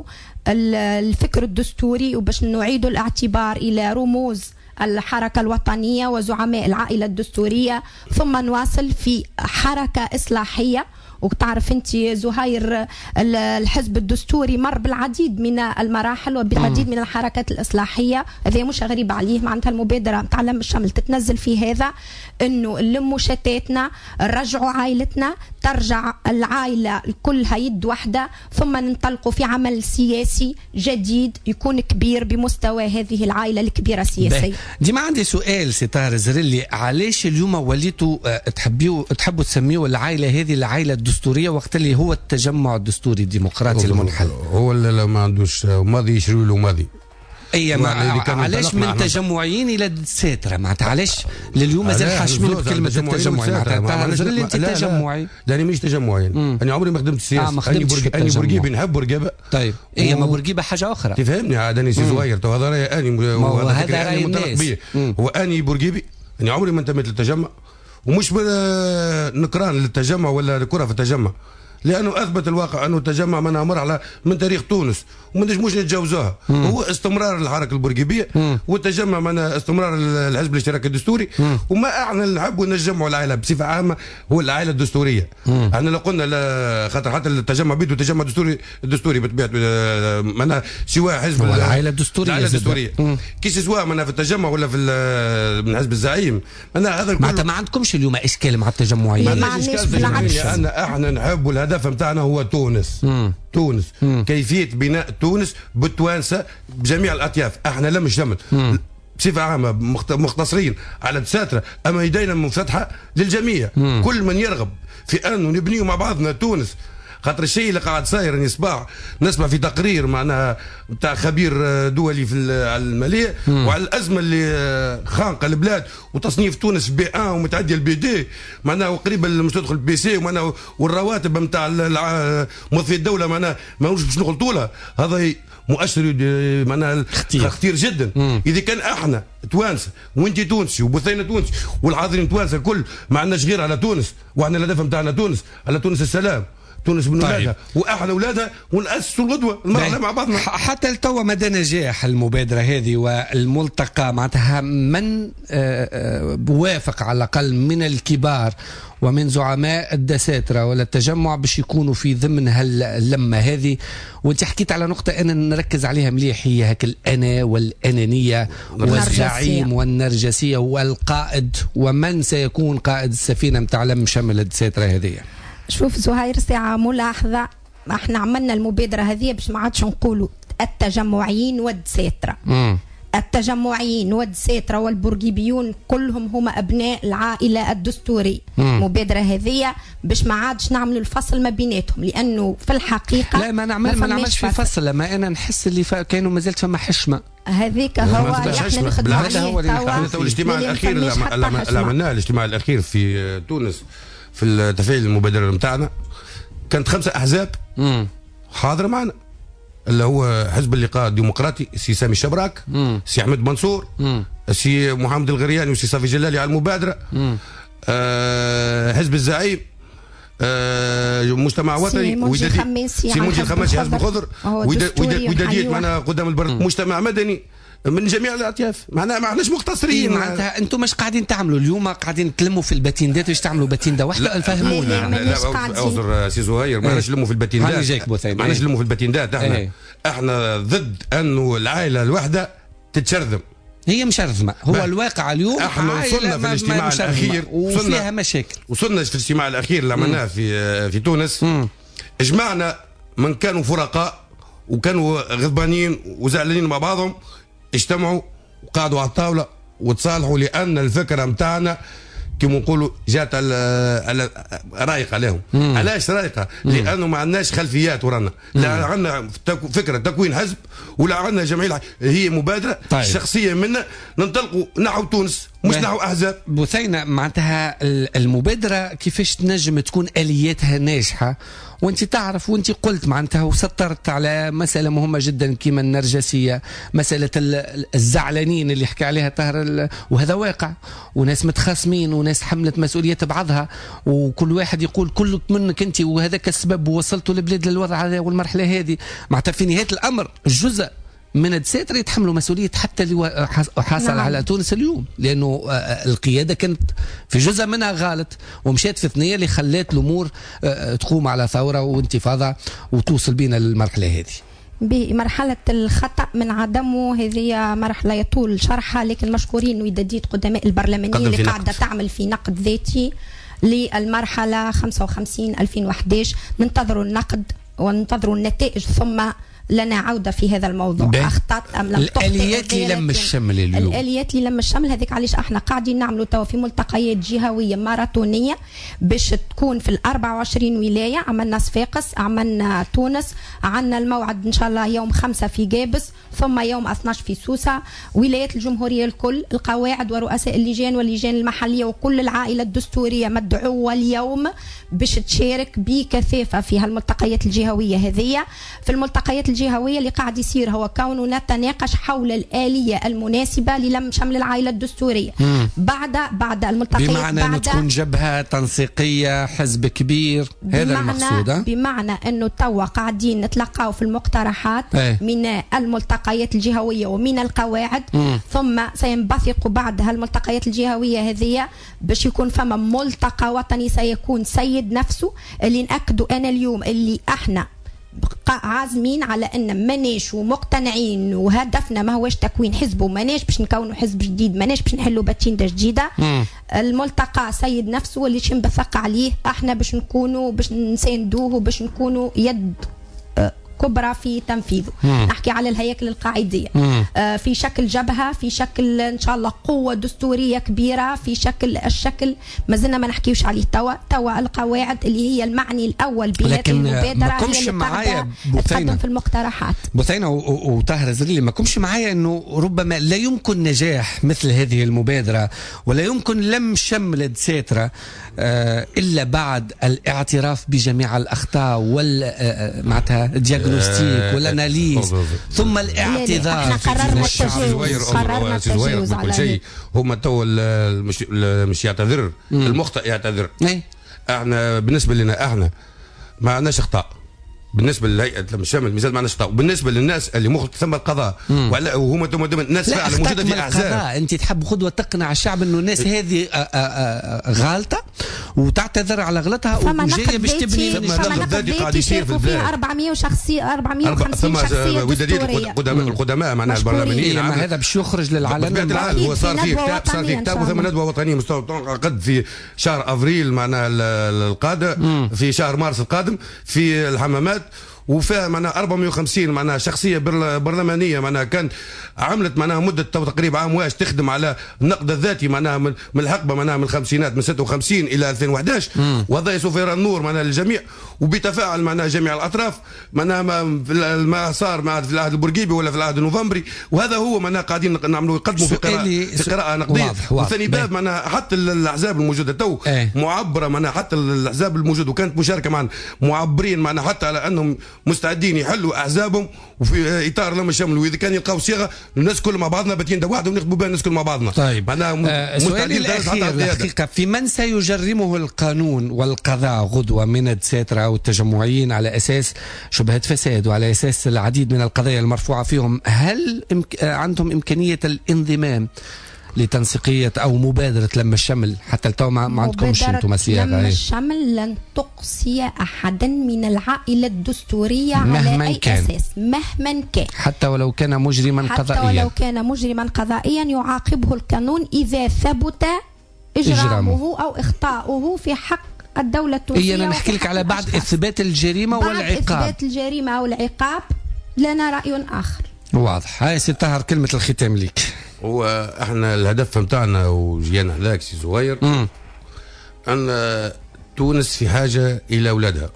الفكر الدستوري وباش نعيدوا الاعتبار الى رموز الحركة الوطنية وزعماء العائلة الدستورية ثم نواصل في حركة إصلاحية وتعرف انت زهير الحزب الدستوري مر بالعديد من المراحل وبالعديد من الحركات الاصلاحيه، هذا مش غريب عليه. معناتها المبادره نتاع لم الشمل تتنزل في هذا انه نلموا شتاتنا، نرجعوا عائلتنا، ترجع العائله كلها يد واحده، ثم ننطلقوا في عمل سياسي جديد يكون كبير بمستوى هذه العائله الكبيره السياسيه. ديما عندي سؤال سي طاهر زريلي، علاش اليوم وليتوا تحبوا تحبوا تسميوا العائله هذه العائله الدستوريه وقت اللي هو التجمع الدستوري الديمقراطي المنحل؟ هو اللي ما عندوش ماضي يشري له ماضي. اي مع علاش من تجمعيين الى دساتره؟ معناتها علاش لليوم مازال حاشمين بكلمه التجمعي؟ معناتها زريلي انت تجمعي؟ لا انا مش تجمعي، انا عمري ما خدمت السياسه. آه ما خدمتش اني بورقيبي نحب بورقيبه. طيب اي و... ما بورقيبه حاجه اخرى تفهمني عاد. انا سي زهير تو هذا راي اني وهذا راي الناس. واني بورقيبي اني عمري ما انتميت للتجمع، ومش نكران للتجمع ولا كره في التجمع، لانه اثبت الواقع انه التجمع منها مرحله من تاريخ تونس وما نجموش نتجاوزوها. هو استمرار الحركه البورقيبيه، والتجمع من استمرار الحزب الاشتراكي الدستوري. مم. وما احنا نحبوا نجمعوا العائله بصفه عامه، هو العائله الدستوريه. احنا لو قلنا خاطر حتى التجمع بيدو تجمع دستوري الدستوري بطبيعته معناها سواء حزب العائله الدستوريه العائله الدستوريه كي سواء معناها في التجمع ولا في من حزب الزعيم. معناها هذا معناتها ما عندكمش اليوم اشكال مع التجمعيين؟ ما عندناش اشكال، لان احنا نحبوا الهدف نتاعنا هو تونس. مم. تونس مم. كيفيه بناء تونس بالتوانسه بجميع الاطياف. احنا لم الشمل بصفه عامه مختصرين على دساتره، اما يدينا منفتحه للجميع. مم. كل من يرغب في انه نبنيو مع بعضنا تونس. خاطر الشيء اللي قاعد صاير اني صباح نسمع في تقرير معناها نتاع خبير دولي في الماليه وعلى الازمه اللي خانقه البلاد وتصنيف تونس بي ان ومتعدي البي دي معناها وقريبا مش تدخل بي سي ومعناها والرواتب نتاع موظفي الدوله معناها ماهوش باش نغلطوا لها. هذا مؤشر معناها خطير. خطير جدا. مم. اذا كان احنا توانسه وانت تونسي وبثينه تونسي والحاضرين توانسه الكل ما عندناش غير على تونس، واحنا الهدف نتاعنا تونس، على تونس السلام، تونس من ولادها. طيب. واحنا ولادها ونأسسوا الغدوه المرحله مع بعضنا. حتى لتوا مدى نجاح المبادره هذه والملتقى معناتها من بوافق على الاقل من الكبار ومن زعماء الدساتره ولا التجمع باش يكونوا في ضمن هاللمه هذه. وانت حكيت على نقطه انا نركز عليها مليح، هي هيك الانا والانانيه والزعيم والنرجسيه والقائد، ومن سيكون قائد السفينه نتاع لم شمل الدساتره هذه. شوف زهير ساعة ملاحظة، احنا عملنا المبادرة هذه باش ما عادش نقولوا التجمعيين والدساترة. التجمعيين والدساترة والبورقيبيون كلهم هما أبناء العائلة الدستوري. المبادرة هذه باش ما عادش نعملوا الفصل ما بيناتهم، لأنه في الحقيقة لا ما نعمل ما نعملش في فصل. لما أنا نحس اللي كانوا ما زالت فما حشمة. هذيك هو اللي احنا نخدموا عليه. هو الاجتماع الأخير اللي عملناه، الاجتماع الأخير في تونس في التفعيل المبادرة نتاعنا كانت خمسة أحزاب حاضرة معنا، اللي هو حزب اللقاء الديمقراطي سي سامي الشبراك، سي أحمد منصور، سي محمد الغرياني وسي صافي جلالي على المبادرة، آه حزب الزعيم، آه مجتمع وطني، وداديت سي منجي الخماسي حزب الخضر، وداديت معنا قدام البرد، مجتمع مدني من جميع الاطياف. معناها ما احناش مختصرين. معناتها انتم مش قاعدين تعملوا اليوم قاعدين تلموا في الباتيندات باش تعملوا باتينده واحده. فهمونا. اعذر سي زهير، ما عادش نلموا في الباتيندات، ما عادش نلموا في الباتيندات. احنا ايه. احنا ضد انه العائله الواحده تتشرذم. هي مشرذمه، هو بقى. الواقع اليوم احنا وصلنا في الاجتماع الاخير وفيها مشاكل. وصلنا في الاجتماع الاخير اللي عملناه في في تونس. مم. اجمعنا من كانوا فرقاء وكانوا غضبانين وزعلانين مع بعضهم، اجتمعوا وقعدوا على الطاوله وتصالحوا، لان الفكره نتاعنا كما نقولوا جات رايقه عليهم. مم. علاش رايقه؟ لانه ما عندناش خلفيات ورانا، لا عندنا فكره تكوين حزب ولا عندنا جمعيه، هي مبادره. طيب. شخصيه منا ننطلقوا نحو تونس مش نحو احزاب. بثينه معناتها المبادره كيفاش تنجم تكون الياتها ناجحه؟ وانت تعرف وانت قلت معناتها وسطرت على مساله مهمه جدا كيما النرجسيه، مساله الزعلانين اللي حكى عليها طاهر، وهذا واقع، وناس متخاصمين وناس حملت مسؤوليه بعضها، وكل واحد يقول كلك منك انت وهذاك السبب ووصلتوا البلاد للوضع هذا والمرحله هذه. معناتها في نهايه الامر جزء من دساتر يتحملوا مسؤوليه حتى اللي حصل نعم. على تونس اليوم، لانه القياده كانت في جزء منها غلط ومشات في ثنيه اللي خلات الامور تقوم على ثوره وانتفاضه وتوصل بينا للمرحله هذه. بمرحلة الخطأ من عدمه هذه مرحلة يطول شرحها، لكن مشكورين وداديت قدماء البرلمانية اللي قاعدة تعمل في نقد ذاتي للمرحلة خمسة وخمسين ألفين وأحد عشر. ننتظروا النقد وننتظروا النتائج ثم لنا عودة في هذا الموضوع. أخطأت أم لم تخطئ؟ الآليات اللي لم الشمل اليوم، الآليات اللي لم الشمل هذيك علاش احنا قاعدين نعملوا توا في ملتقيات جهوية ماراثونية باش تكون في الأربعة وعشرين ولاية. عملنا صفاقس، عملنا تونس، عندنا الموعد إن شاء الله يوم خمسة في جابس، ثم يوم اثني عشر في سوسة. ولايات الجمهورية الكل، القواعد ورؤساء اللجان واللجان المحلية وكل العائلة الدستورية مدعوة اليوم باش تشارك بكثافة في هالملتقيات الجهوية هذه. في الملتقيات الجهوية اللي قاعد يصير هو كونه نتناقش حول الآلية المناسبة للم شمل العائلة الدستورية. مم. بعد بعد الملتقيات بمعنى بعد أنه تكون جبهة تنسيقية، حزب كبير، هذا المقصود. بمعنى أنه توا قاعدين نتلقاو في المقترحات ايه؟ من الملتقيات الجهوية ومن القواعد. مم. ثم سينبثق بعد هالملتقيات الجهوية هذه باش يكون فما ملتقى وطني سيكون سيد نفسه، اللي نأكدوا أنا اليوم اللي احنا عازمين على ان ماناش ومقتنعين وهدفنا ما هوش تكوين حزب، وماناش باش نكونوا حزب جديد، ماناش باش نحلوا باتشيندا جديده. مم. الملتقى سيد نفسه واللي شنبثق عليه احنا باش نكونوا باش نساندوه وباش نكونوا يد كبرى في تنفيذه. مم. نحكي على الهياكل القاعدية آه في شكل جبهة، في شكل إن شاء الله قوة دستورية كبيرة، في شكل الشكل ما زلنا ما نحكيوش عليه توا توا القواعد اللي هي المعني الأول بهذه المبادرة هي اللي قاعدة تقدم في المقترحات. بثينة وطاهر زريلي، ما كمش معايا أنه ربما لا يمكن نجاح مثل هذه المبادرة ولا يمكن لم شمل دساترة آه إلا بعد الاعتراف بجميع الأخطاء وال معناتها دياغنوستيك والاناليز ثم الاعتذار. احنا قررنا التجاوز، قررنا التجاوز على شيء. هم تو مش مش يعتذر، المخطئ يعتذر. احنا بالنسبه لنا احنا ما عندناش اخطاء، بالنسبه للهيئه الشامل الميزان ما عندناش اخطاء، وبالنسبه للناس اللي مخطئ ثم القضاء وهم الناس فعلا موجوده في احزاب. انت تحب قدوه تقنع الشعب انه الناس هذه غالطه وتعتذر على غلطها وجايه باش تبني. فما نقد ذاتي شاركوا فيه أربعمائة شخصيه أربعمائة وخمسين شخصيه دستوريه. القدماء القدماء معناها البرلمانيين، هذا باش يخرج للعلن. هو صار في كتاب، صار في كتاب وثم ندوه وطنيه مستوى قد في شهر افريل معناها القادم، في شهر مارس القادم في الحمامات، وفيها معناها أربعمائة وخمسين معناها شخصيه برلمانيه معناها كانت عملت معناها مده تقريبا عام واش تخدم على النقد الذاتي معناها من الحقبه معناها من الخمسينات من ستة وخمسين الى ألفين وأحد عشر، وهذا سوف يرى النور معناها للجميع وبتفاعل معناها جميع الاطراف معناها ما صار مع في العهد البورقيبي ولا في العهد النوفمبري، وهذا هو معناها قاعدين نعملوا يقدموا في قراءه في قراءه نقديه. وثاني باب معناها حتى الاحزاب الموجوده تو ايه. معبره معناها حتى الاحزاب الموجوده وكانت مشاركه معنا معبرين معناها حتى على انهم مستعدين يحلوا احزابهم وفي اطار لما شملوا، واذا كان يلقاو صيغه الناس كل مع بعضنا باتين واحده ونخدموا بها الناس كل مع بعضنا. طيب آه سؤالي الاخير الحقيقه في من سيجرمه القانون والقضاء غدوه من الدساتره او التجمعيين على اساس شبهه فساد وعلى اساس العديد من القضايا المرفوعه فيهم، هل إمك... عندهم امكانيه الانضمام لتنسيقيه او مبادره لم الشمل؟ حتى التو ما, ما عندكمش انتم مسيره. لم الشمل لن تقصي احدا من العائله الدستوريه على اي كان. اساس مهما كان، حتى ولو كان مجرما حتى قضائيا، حتى ولو كان مجرما قضائيا يعاقبه القانون اذا ثبت اجرامه, إجرامه. او اخطاؤه في حق الدوله التونسيه. انا نحكي لك على بعد اثبات الجريمه بعد والعقاب. اثبات الجريمه او العقاب لنا راي اخر. واضح. هاي سي طاهر كلمه الختام ليك. هو احنا الهدف نتاعنا وجينا هذاك سي زوير مم. ان تونس في حاجه الى اولادها،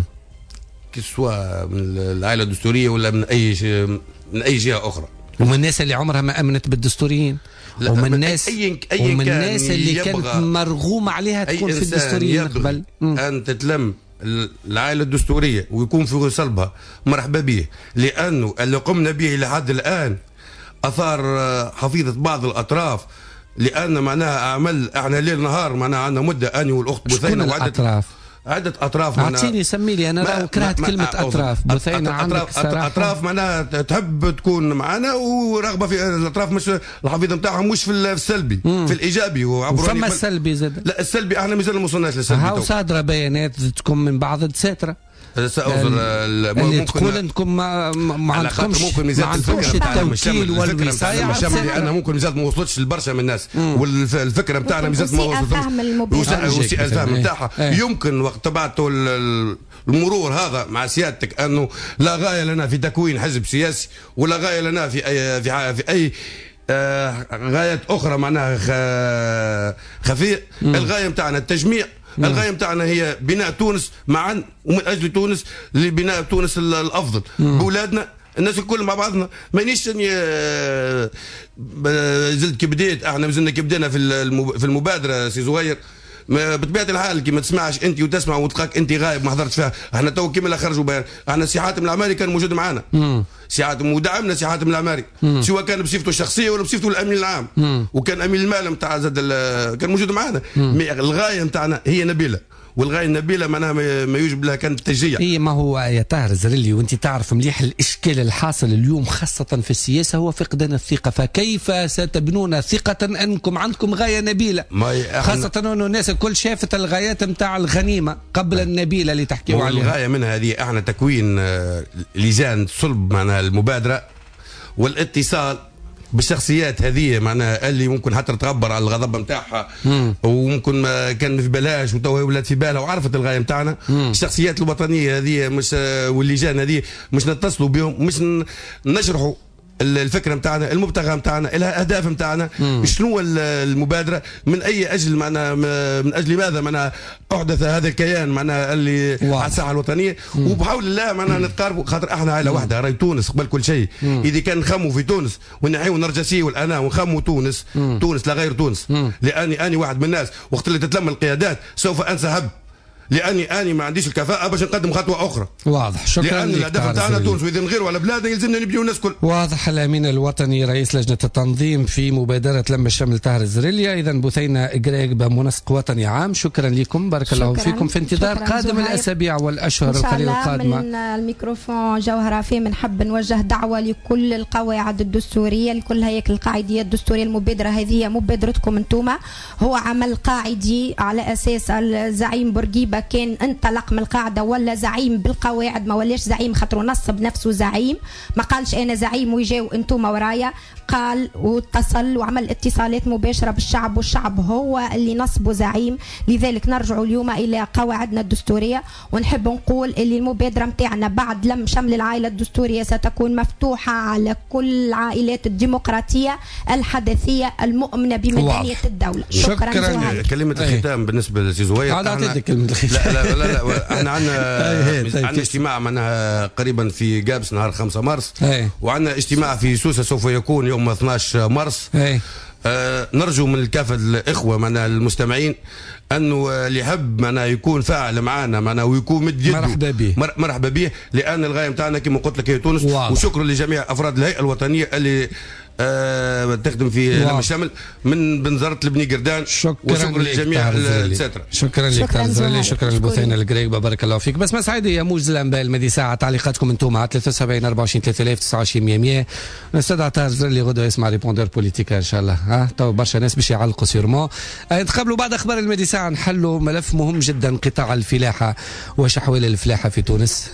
سواء من العائله الدستوريه ولا من اي من اي جهه اخرى، ومن الناس اللي عمرها ما امنت بالدستوريين، ومن الناس أي ومن الناس اللي كانت مرغوم عليها تكون في الدستوريه قبل ان تتلم العائله الدستوريه ويكون في صلبها مرحبا به، لانه اللي قمنا به لحد الان اثار حفيظه بعض الاطراف، لان معناها اعمال احنا ليل نهار معناها عندنا مده اني والاخت بثينه وعدت الاطراف عدة أطراف. أعطيني سمي لي أنا راه كرهت كلمة أطراف. بثينة عندك صراحة. أطراف معناها تحب تكون معنا ورغبة في الأطراف، مش الحفيظ نتاعهم مش في السلبي، مم. في الإيجابي. وفما السلبي زاد. لا السلبي احنا مازال ما وصلناش للسلبي. هاو صادرة بيانات تكون من بعض الدساترة اللي تقول انكم ما ما عندكمش ممكن ميزات التوكيل والوصاية، لأن ممكن ميزات ما وصلتش لبرشا من الناس، والفكرة نتاعنا ميزات ما وصلتش وسيء الفهم نتاعها. يمكن وقت تبعتوا المرور هذا مع سيادتك انه لا غاية لنا في تكوين حزب سياسي ولا غاية لنا في اي في, في اي آه غايات اخرى معناها خفيه. الغايه نتاعنا التجميع، الغايه نتاعنا هي بناء تونس معا، ومن اجل تونس لبناء تونس الافضل باولادنا الناس الكل مع بعضنا. مانيش زلت كي بديت، احنا مازلنا كي بدينا في في المبادره سي زغير بطبيعه الحال كي ما تسمعش انت وتسمع وتلقاك انت غايب ما حضرتش فيها. احنا تو كيما اللي خرجوا بيان، احنا سي حاتم العماري كان موجود معنا، سي حاتم ودعمنا سي حاتم العماري سواء كان بصفته الشخصيه ولا بصفته الامين العام، مم. وكان امين المال نتاع زاد كان موجود معنا. الغايه نتاعنا هي نبيله، والغايه النبيله معناها ما يوجب لها كانت التشجيع. اي ما هو يا طاهر الزريلي وانت تعرف مليح الاشكال الحاصل اليوم خاصه في السياسه هو فقدان الثقه، فكيف ستبنون ثقه انكم عندكم غايه نبيله؟ خاصه انه الناس الكل شافت الغايات نتاع الغنيمه قبل النبيله اللي تحكيوا عليها. الغايه منها هذه احنا تكوين لجان صلب معناها المبادره والاتصال بالشخصيات هذه معناها اللي ممكن حتى تعبر على الغضب نتاعها وممكن ما كان في بلاش وتوا ولات في بالها وعرفت الغايه نتاعنا. الشخصيات الوطنيه هذه مش واللجان هذه مش نتصلوا بهم، مش نشرحوا الفكره نتاعنا، المبتغى نتاعنا، الاهداف نتاعنا، شنو المبادره، من اي اجل معنا، من اجل ماذا معنا احدث هذا الكيان معنا اللي على الساحه الوطنيه. وبحول الله معنا نتقاربوا، خاطر احنا عائله واحده، راهي تونس قبل كل شيء. اذا كان نخموا في تونس ونحيوا النرجسيه والانا ونخموا تونس، مم. تونس لا غير تونس، مم. لاني اني واحد من الناس وقت اللي تتلم القيادات سوف انسحب، لاني اني ما عنديش الكفاءه باش نقدم خطوه اخرى. واضح. شكرا لك. لان الهدف نتاعنا تونس، واذا نغيروا على بلادنا يلزمنا نبنيو الناس كل. واضح. الامين الوطني رئيس لجنه التنظيم في مبادره لم الشمل طاهر الزريليا. اذا بثينه قريق منسق وطني عام، شكرا لكم، بارك الله فيكم، في انتظار قادم الاسابيع والاشهر القليله القادمه. من الميكروفون جوهره في بنحب نوجه دعوه لكل القواعد الدستوريه، لكل هيكل القاعديه الدستوريه. المبادره هذه مبادرتكم انتم، هو عمل قاعدي على اساس الزعيم بورقيبه كان انطلق من القاعده ولا زعيم بالقواعد، ما ولاش زعيم خاطر نصب نفسه زعيم، ما قالش انا زعيم ويجاو انتم ورايا، قال واتصل وعمل اتصالات مباشره بالشعب، والشعب هو اللي نصبه زعيم. لذلك نرجع اليوم الى قواعدنا الدستوريه، ونحب نقول اللي المبادره نتاعنا بعد لم شمل العائله الدستوريه ستكون مفتوحه على كل العائلات الديمقراطيه الحدثيه المؤمنه بمدنيه الدوله. شكرا, شكرا. كلمه الختام بالنسبه لسي زوير، اعطيتك كلمه الختام. لا لا لا, لا. احنا عندنا عندنا اجتماع معناها قريبا في جابس نهار خمسة مارس، وعندنا اجتماع في سوسه سوف يكون يوم اثناش مارس. آه نرجو من كافة الإخوة معنا المستمعين أنه اللي يحب معنا يكون فاعل معنا معنا ويكون مد يده مرحبا به مرحبا به، لأن الغاية متاعنا كما قلت لك هي تونس. وشكرا لجميع أفراد الهيئة الوطنية اللي آه تخدم في لم الشمل من بنزرة لبني قردان. وشكرا لجميع الساترة. شكرا لك شكرا, شكرا للبثينة القريق، بارك الله فيك. بس مسعد يا موجز الانباء المدي ساعه، تعليقاتكم انتم على ثلاثة وسبعين أربعة وعشرين ثلاثة آلاف وتسعة وعشرين مية مية. نستدعى طاهر الزريلي غدوه يسمع ريبوندور بوليتيكا ان شاء الله. ها تو برشا ناس باش يعلقوا سيرمون. نتقابلوا بعد اخبار المدي ساعه، نحلوا ملف مهم جدا، قطاع الفلاحه وش احوال الفلاحه في تونس.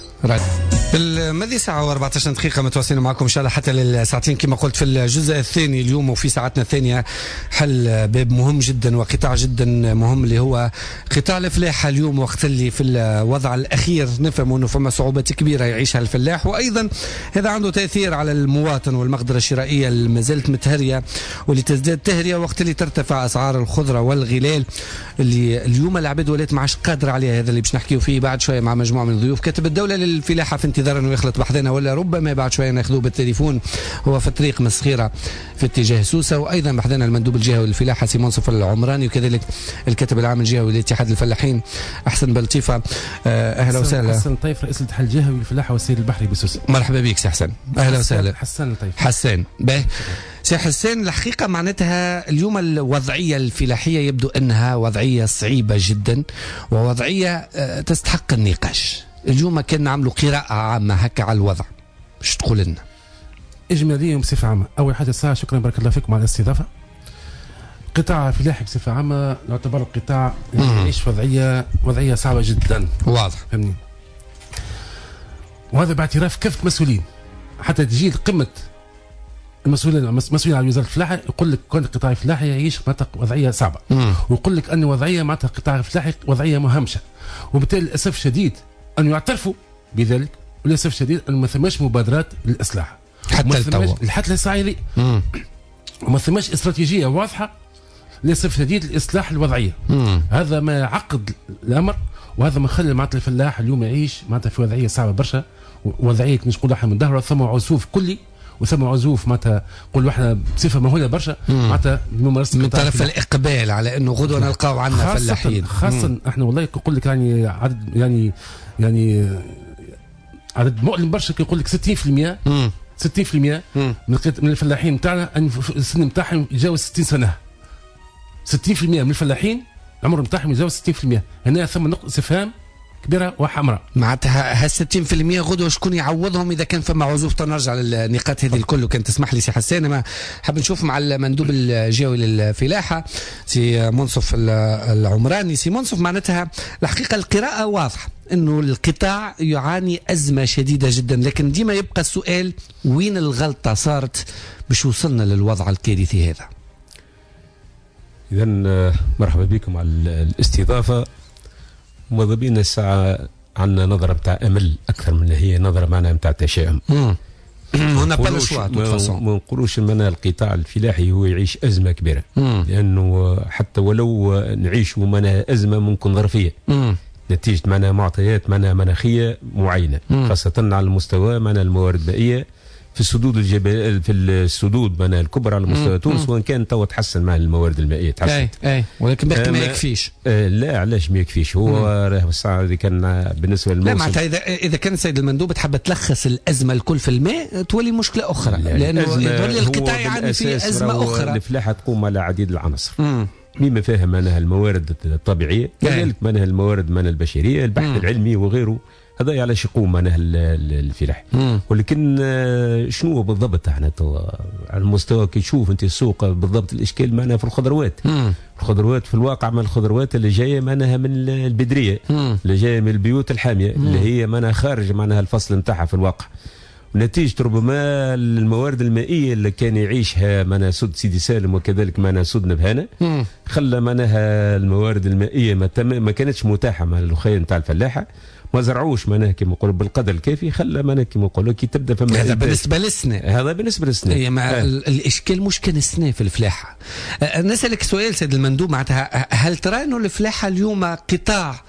المدي ساعة وأربعة عشر دقيقة متواصلين معكم إن شاء الله حتى للساعتين كما قلت في الجزء الثاني اليوم، وفي ساعتنا الثانية حل باب مهم جدا وقطاع جدا مهم اللي هو قطاع الفلاحة. اليوم وقت اللي في الوضع الأخير نفهم أنه فما صعوبات كبيرة يعيشها الفلاح، وأيضا هذا عنده تأثير على المواطن والمقدرة الشرائية اللي ما زالت متهرية واللي تزداد تهرية وقت اللي ترتفع أسعار الخضرة والغلال اللي اليوم العباد ولات ما عادش قادرة عليها. هذا اللي باش نحكيه فيه بعد شوية مع مجموعة من الضيوف. كاتب الدولة للفلاحة في انتظار انه يخلط بحثنا، ولا ربما بعد شويه ناخذوه بالتليفون، هو في الطريق مسخيره في اتجاه سوسه. وايضا بحثنا المندوب الجهوي للفلاحه سي منصف العمراني، وكذلك الكاتب العام الجهوي لاتحاد الفلاحين احسن بلطيفه. اهلا وسهلا. حسن طيف رئيس الاتحاد الجهوي للفلاحه والسير البحري بسوسه. مرحبا بك سي حسن. اهلا وسهلا. حسن طيف. حسن باهي سي حسين الحقيقة معناتها اليوم الوضعية الفلاحية يبدو أنها وضعية صعيبة جدا ووضعية تستحق النقاش. اليوم كان نعملوا قراءة عامة هكا على الوضع، باش تقول لنا إجماليا بصفة عامة؟ أول حاجة ساعة شكرا بارك الله فيكم على الاستضافة. قطاع الفلاحي بصفة عامة يعتبر قطاع يعيش وضعية وضعية صعبة جدا، واضح فهمني، وهذا باعتراف كافة مسؤولين. حتى تجي قمة المسؤولين المسؤولين على وزارة الفلاحة يقول لك كون القطاع الفلاحي يعيش معناتها وضعية صعبة، ويقول لك أن وضعية معناتها القطاع الفلاحي وضعية مهمشة، وبالتالي للأسف الشديد أن يعترفوا بذلك، وللأسف الشديد أن ما ثماش مبادرات للإصلاح حتى التو حتى الصاعري، وما ثماش استراتيجية واضحة للأسف الشديد لإصلاح الوضعية. مم. هذا ما يعقد الأمر، وهذا ما خلى معناتها الفلاح اليوم يعيش معناتها في وضعية صعبة برشا، وضعية مش نقول احنا من ظهره، ثم عزوف كلي وثم عزوف معناتها نقولوا احنا بصفة مهولة برشا معناتها بممارسة من طرف الإقبال على إنه غدوة نلقاو عندنا فلاحين، خاصة مم. احنا والله نقول لك يعني عدد يعني يعني عدد مؤلم برشا، يقول لك ستين بالمئة ستين بالمئة من من الفلاحين نتاعنا ان السن نتاعهم يتجاوز ستين سنة. ستين بالمئة من الفلاحين العمر نتاعهم يتجاوز ستين بالمئة. هنا ثم نقطة استفهام كبيرة وحمراء. معناتها هال ستين بالمئة غدوة شكون يعوضهم إذا كان فما عزوف؟ تنرجع للنقاط هذه الكل وكان تسمح لي سي حسين. ما حاب نشوف مع المندوب الجهوي للفلاحة سي منصف العمراني. سي منصف، معناتها الحقيقة القراءة واضحة انه القطاع يعاني ازمه شديده جدا، لكن ديما يبقى السؤال وين الغلطه صارت باش وصلنا للوضع الكارثي هذا؟ اذا مرحبا بكم على الاستضافه. ماذا بينا الساعه عندنا نظره بتاع امل اكثر من هي نظره معنا بتاع تشاؤم. هنا ما نقولوش ان القطاع الفلاحي هو يعيش ازمه كبيره، مم. لانه حتى ولو نعيشوا معناها ازمه ممكن ظرفيه، مم. نتيجة معنا معطيات معنا مناخية معينة، مم. خاصة على المستوى معنا الموارد المائية في السدود الجبل في السدود معنا الكبرى على مستوى مم. تونس، وان كان تو تحسن معنا الموارد المائية تحسن. اي اي ولكن باقي ما يكفيش. آه لا علاش ما يكفيش؟ هو راه الساعة اللي كان بالنسبة للموسم. لا معناتها إذا إذا كان السيد المندوب تحب تلخص الأزمة الكل في الماء تولي مشكلة أخرى، لأنه يظل القطاع يعاني في أزمة أخرى. الفلاحة تقوم على عديد العناصر. مم. بما فهم منها الموارد الطبيعيه، كذلك منها الموارد منها البشريه، البحث مم. العلمي وغيره، هذا علاش يقوم منها الفلاح. ولكن شنو بالضبط احنا على المستوى كي تشوف انت السوق بالضبط الاشكال معناها في الخضروات. مم. الخضروات في الواقع من الخضروات اللي جايه معناها من البدريه، مم. اللي جايه من البيوت الحاميه، مم. اللي هي معناها خارج معناها الفصل نتاعها في الواقع. نتيجة ربما الموارد المائية اللي كان يعيشها معناها سد سيدي سالم وكذلك معناها سد نبهانة، خلى معناها الموارد المائية ما, ما كانتش متاحة مع الأخوة نتاع الفلاحة، ما زرعوش معناها كما نقولوا بالقدر الكافي، خلى معناها كما نقولوا كي تبدا فما هذا بالنسبة للسنة. هذا بالنسبة للسنة. هي مع آه. الإشكال مش كان السنة في الفلاحة. نسألك سؤال سيد المندوب، معناتها هل ترى إنه الفلاحة اليوم قطاع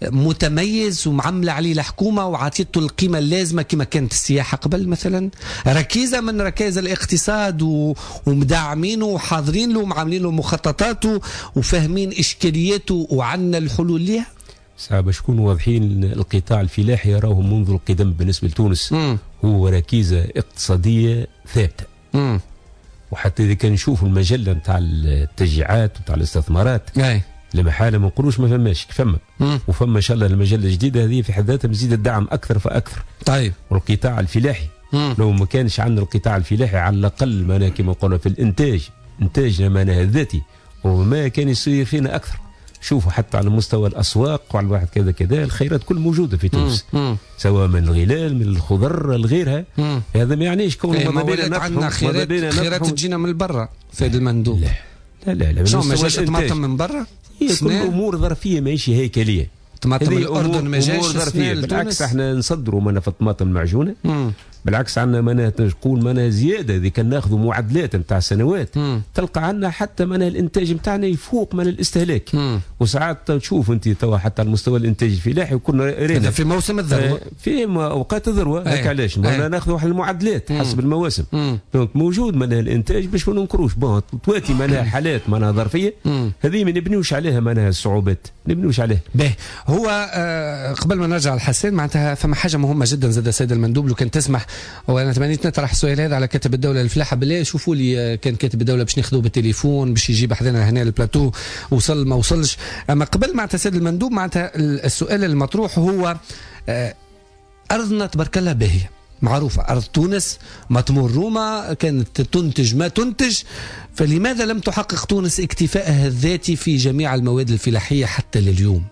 متميز ومعملة عليه الحكومة وعطيته القيمة اللازمة كما كانت السياحة قبل مثلا؟ ركيزة من ركائز الاقتصاد ومدعمينه وحاضرين له ومعاملين له مخططاته وفاهمين إشكالياته وعنا الحلول لها؟ صعب باش نكونوا واضحين، القطاع الفلاحي يراه منذ القدم بالنسبة لتونس مم. هو ركيزة اقتصادية ثابتة. مم. وحتى إذا كان نشوفوا المجلة نتاع التشجيعات ونتاع الاستثمارات أي. لما حاله ما نقولوش ما فماش فما، وفما ان شاء الله المجله الجديده هذه في حد ذاتها مزيد الدعم اكثر فاكثر. طيب والقطاع الفلاحي مم. لو ما كانش عندنا القطاع الفلاحي على الاقل معناها كما قلنا في الانتاج انتاجنا معناها الذاتي وما كان يصير فينا اكثر. شوفوا حتى على مستوى الاسواق وعلى الواحد كذا كذا الخيرات كل موجوده في تونس، مم. سواء من الغلال من الخضر لغيرها. هذا ما يعنيش كون ايه ما بينا عندنا خيرات خيرات تجينا من برا سيد المندوب. لا لا لا, لا. شو ما جاش طماطم من برا؟ هي كل امور ظرفيه ماهيش هيكليه. طماطم الاردن ما جاش ظرفيه، بالعكس احنا نصدروا منا في الطماطم المعجونه. مم. بالعكس عندنا منا نقول منا زياده اذا كان ناخذوا معدلات نتاع سنوات مم. تلقى عندنا حتى منا الانتاج نتاعنا يفوق من الاستهلاك. مم. وساعات تشوف انت توا حتى على المستوى الانتاج الفلاحي وكنا رينا في موسم الذروه في اوقات الذروه هيك علاش ناخذوا واحد المعدلات مم. حسب المواسم. دونك موجود منا الانتاج باش ما ننكروش بون تواتي منا حالات منا ظرفيه هذه ما نبنيوش عليها منا الصعوبات نبنيوش عليها. باهي هو آه قبل ما نرجع لحسين معناتها فما حاجه مهمه جدا زاد السيد المندوب لو كان تسمح، وانا تمنيت نطرح السؤال هذا على كاتب الدوله للفلاحه. بالله شوفوا لي كان كاتب الدوله باش ناخذوه بالتليفون باش يجيب حدنا هنا البلاتو، وصل ما وصلش. اما قبل معناتها السيد المندوب معناتها السؤال المطروح هو آه ارضنا تبارك الله باهيه معروفة، أرض تونس ما تمر روما كانت تنتج ما تنتج، فلماذا لم تحقق تونس اكتفائها الذاتي في جميع المواد الفلاحية حتى لليوم؟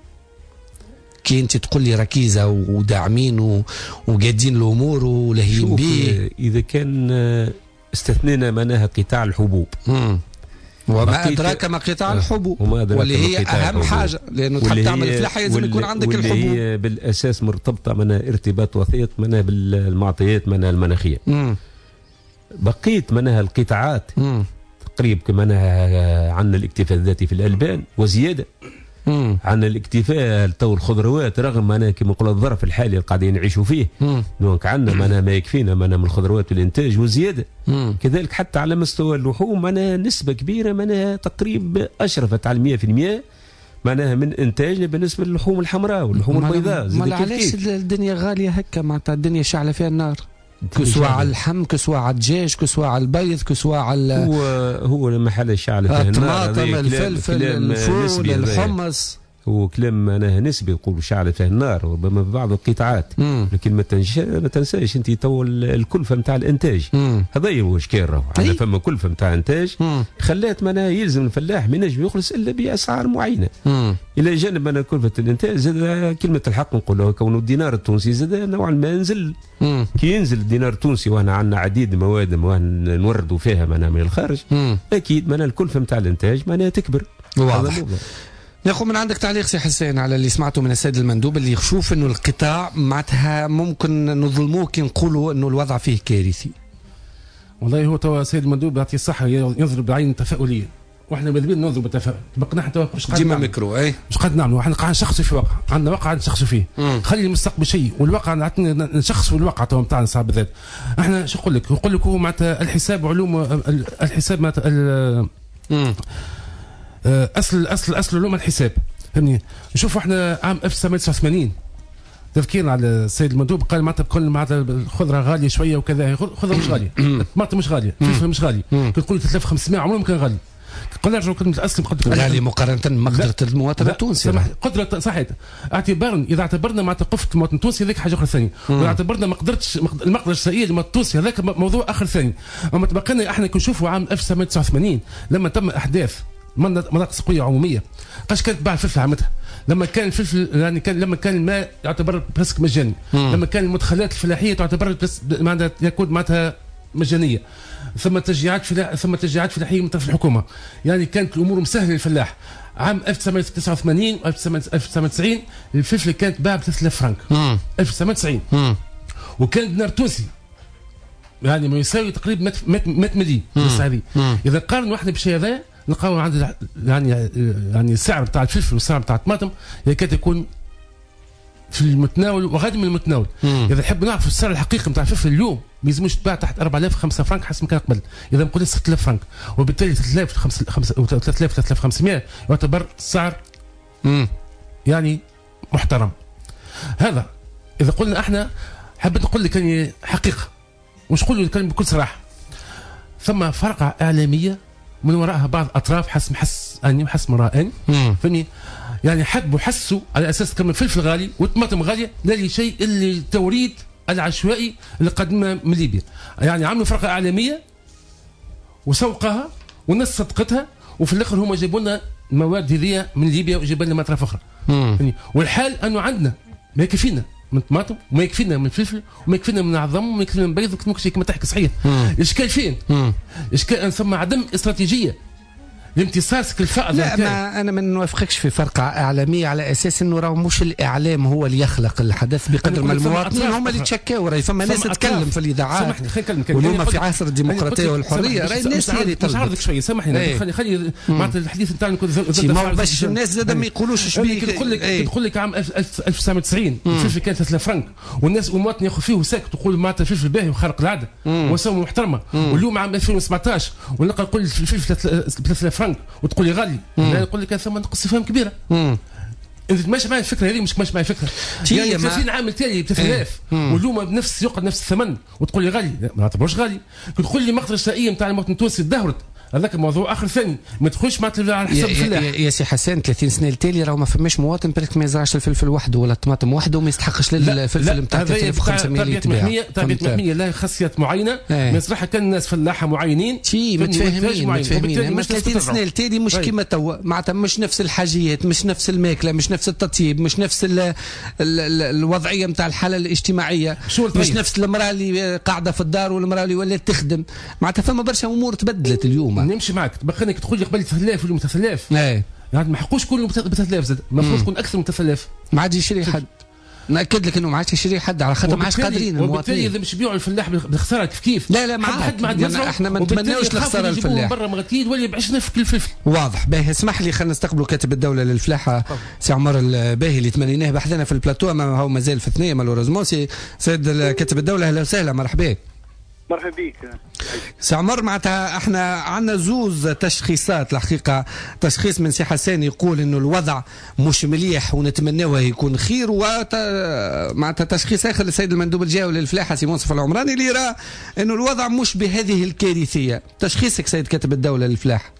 كي انت تقول لي ركيزة وداعمين وقادين الأمور ولهين بيه. إذا كان استثنينا معناها قطاع الحبوب مم. وما أدراك ما قطاع الحبوب واللي هي أهم حاجة، لأنه تحب تعمل فلاحة لازم يكون عندك الحبوب واللي هي بالأساس مرتبطة من ارتباط وثيق منها بالمعطيات منها المناخية. مم. بقيت منها القطاعات مم. تقريبا كمنها عندنا الاكتفاء الذاتي في الألبان وزيادة. عندنا الاكتفاء تو الخضروات رغم أنا كما نقول الظرف الحالي اللي قاعدين نعيشوا فيه، دونك عندنا معناها ما يكفينا معناها من الخضروات والإنتاج وزيادة. مم. كذلك حتى على مستوى اللحوم معناها نسبة كبيرة معناها تقريبا أشرفت على المية في المية معناها من إنتاجنا بالنسبة للحوم الحمراء واللحوم البيضاء. ما علاش الدنيا غالية هكا معناتها الدنيا شعلة فيها النار؟ كسوة على اللحم، كسوة على الدجاج، كسوة على البيض، كسوة على هو هو المحل الشعلة فيها النار، الطماطم، الفلفل، الفول، الحمص. هو كلام أنا نسبي يقولوا شعلة فيها النار ربما في بعض القطاعات، لكن ما ما تنساش أنت تو الكلفة نتاع الإنتاج هذا هو إشكال. راهو عندنا فما كلفة نتاع إنتاج خلات معناها يلزم الفلاح ما ينجم يخلص إلا بأسعار معينة. مم. إلى جانب أنا كلفة الإنتاج زاد كلمة الحق نقولها كون الدينار التونسي زاد نوعا ما نزل. مم. كي ينزل الدينار التونسي وأنا عندنا عديد مواد نوردوا فيها معناها من الخارج، مم. أكيد معناها الكلفة نتاع الإنتاج معناها تكبر. واضح. ناخذ من عندك تعليق سي حسين على اللي سمعته من السيد المندوب اللي يشوف انه القطاع معناتها ممكن نظلموه كي نقولوا انه الوضع فيه كارثي. والله هو توا السيد المندوب يعطيه الصحه ينظر بعين التفاؤليه، واحنا ماذا بينا ننظروا بالتفاؤل. بقنا احنا توا مش قاعد ديما ميكرو اي مش قاعد نعملوا، احنا قاعد نشخصوا في واقع، عندنا واقع نشخصوا فيه. مم. خلي المستقبل شيء والواقع نشخصوا الواقع توا نتاعنا ساعه بالذات. احنا شو نقول لك؟ نقول لك هو معناتها الحساب علوم الحساب معناتها اصل اصل اصل علوم الحساب، فهمني؟ نشوفوا احنا عام ألف وتسعمائة وتسعة وثمانين تذكيرنا على السيد المندوب قال معناتها بكل معناتها الخضره غاليه شويه وكذا، خضره مش غاليه، الطماطم مش غاليه، الفلفل مش غالي، كنت تقول ثلاثة آلاف وخمسمائة عمره ما كان غالي. قلنا نرجعوا كلمه الاصل غالي مقارنه بمقدره المواطن التونسي. قدره صحيح اعتبارا اذا اعتبرنا معناتها قفه المواطن التونسي هذيك حاجه اخرى ثانيه، واذا اعتبرنا مقدره المقدره الشرائيه للمواطن التونسي هذاك موضوع اخر ثاني. اما تبقينا احنا كنشوفوا عام ألف وتسعمائة وتسعة وثمانين لما تم احداث مناطق سقويه عموميه قاش كانت تباع الفلفل عامتها، لما كان الفلفل يعني كان لما كان الماء يعتبر بلاسك مجاني، مم. لما كان المدخلات الفلاحيه تعتبر معناتها يكون معناتها مجانيه، ثم تشجيعات فلا... ثم تشجيعات فلاحيه من طرف الحكومه، يعني كانت الامور مسهله للفلاح. عام ألف وتسعمائة وتسعة وثمانين و ألف وتسعمائة وتسعين الفلفل كانت تباع ب ثلاثة آلاف فرنك. مم. ألف وتسعمائة وتسعين مم. وكان دينار تونسي يعني ما يساوي تقريبا مئة مليون بس هذه. اذا قارنوا احنا بالشيء هذا نلقاو عند يعني يعني السعر بتاع الفلفل والسعر بتاع الطماطم يكاد يكون في المتناول وغادي من المتناول. مم. اذا نحب نعرف السعر الحقيقي بتاع الفلفل اليوم ما يلزموش تباع تحت أربعة آلاف خمسة فرنك حسب ما كان قبل، اذا نقول ستة آلاف فرنك، وبالتالي ثلاثة آلاف ثلاثة آلاف وخمسمائة يعتبر سعر مم. يعني محترم. هذا اذا قلنا احنا حبيت نقول لك يعني حقيقه مش نقول الكلام بكل صراحه، ثم فرقه اعلاميه من وراءها بعض اطراف حسب حس اني حسب مرائن فهمني، يعني حبوا حسوا على اساس كم الفلفل غالي والطماطم غاليه لا لي شيء الا التوريد العشوائي اللي قدمه من ليبيا، يعني عملوا فرقه اعلاميه وسوقها والناس صدقتها، وفي الاخر هم جابوا لنا المواد هذه من ليبيا وجابوا لنا مطرف اخرى. والحال انه عندنا ما يكفينا من طماطم وما يكفينا من الفلفل وما يكفينا من العظم وما يكفينا من البيض وكل شيء كما تحكي صحيح. الاشكال فين؟ الاشكال ان ثم عدم استراتيجيه لامتصاص الفائض. لا ما انا ما نوافقكش في فرقه اعلاميه على اساس انه راه مش الاعلام هو اللي يخلق الحدث بقدر ما المواطنين هم اللي تشكاو، راهي فما ناس تتكلم في الاذاعات. سامحني خلينا نكلمك واليوم في عصر الديمقراطيه والحريه راهي الناس هي اللي طلبت. نعرضك شويه سامحني خلي خلي معناتها الحديث نتاعنا يكون باش الناس زاد ما يقولوش اش بيك. نقول لك نقول لك عام ألف وتسعمائة وتسعين الفلفل كان ثلاثة آلاف فرنك والناس المواطن ياخذ فيه وساكت ويقول معناتها الفلفل باهي وخارق العاده وسومه محترمه، واليوم عام ألفين وسبعطاش ونلقى نقول الفلفل ب ثلاثة آلاف فرنك وتقول لي غالي. لا نقول لك ثم نقص فهم كبيره. مم. انت تماشي معي الفكره هذه مش ماشي معي الفكره يعني ثلاثين عام تالي ب ثلاثة آلاف واليوم بنفس يقعد نفس الثمن وتقول لي غالي، ما نعتبروش غالي. تقول لي مقدره الشرائيه نتاع المواطن التونسي تدهورت، هذاك موضوع اخر ثاني، ما تدخلش مع على حساب الفلاح. يا, يا سي حسان ثلاثين سنه التالي راه ما فماش مواطن برك ما يزرعش الفلفل وحده ولا الطماطم وحده وما يستحقش للفلفل نتاع ثلاثة آلاف وخمسمائة اللي يتباع. تربيه محميه لها خاصيات معينه ما يصلحها كان الناس فلاحه معينين شي متفاهمين متفاهمين. ما ثلاثين سنه التالي مش كيما توا معناتها مش نفس الحاجيات، مش نفس الماكله، مش نفس التطيب، مش نفس ال ال ال الوضعيه نتاع الحاله الاجتماعيه، مش نفس المراه اللي قاعده في الدار والمراه اللي ولات تخدم. معناتها فما برشا امور تبدلت اليوم. نمشي معك خليك تقول لي قبل ثلاثة آلاف واليوم ثلاثة آلاف اي يعني ما حقوش كله ب ثلاثة آلاف زاد، المفروض تكون اكثر من ثلاثة آلاف. ما عادش يشري حد، ناكد لك انه ما عادش يشري حد على خاطر ما عادش قادرين المواطنين. وبالتالي اذا مش يبيعوا الفلاح بالخساره كيف كيف لا لا ما حد ما احنا ما نتمناوش الخساره الفلاح برا مغتيل ولا يبعش في الفلفل. واضح. باهي اسمح لي خلينا نستقبلوا كاتب الدوله للفلاحه سي عمر الباهي اللي تمنيناه بحثنا في البلاتو، ما هو مازال في ثنيه مالوريزمون. سي سيد كاتب الدوله اهلا وسهلا مرحبا. مرحبا بك سي عمر. معناتها احنا عندنا زوز تشخيصات الحقيقه، تشخيص من سي حسان يقول انه الوضع مش مليح ونتمناه يكون خير، ومعناتها تشخيص اخر للسيد المندوب الجهوي للفلاحه سي منصف العمراني اللي يرى انه الوضع مش بهذه الكارثيه. تشخيصك سيد كاتب الدوله للفلاحه؟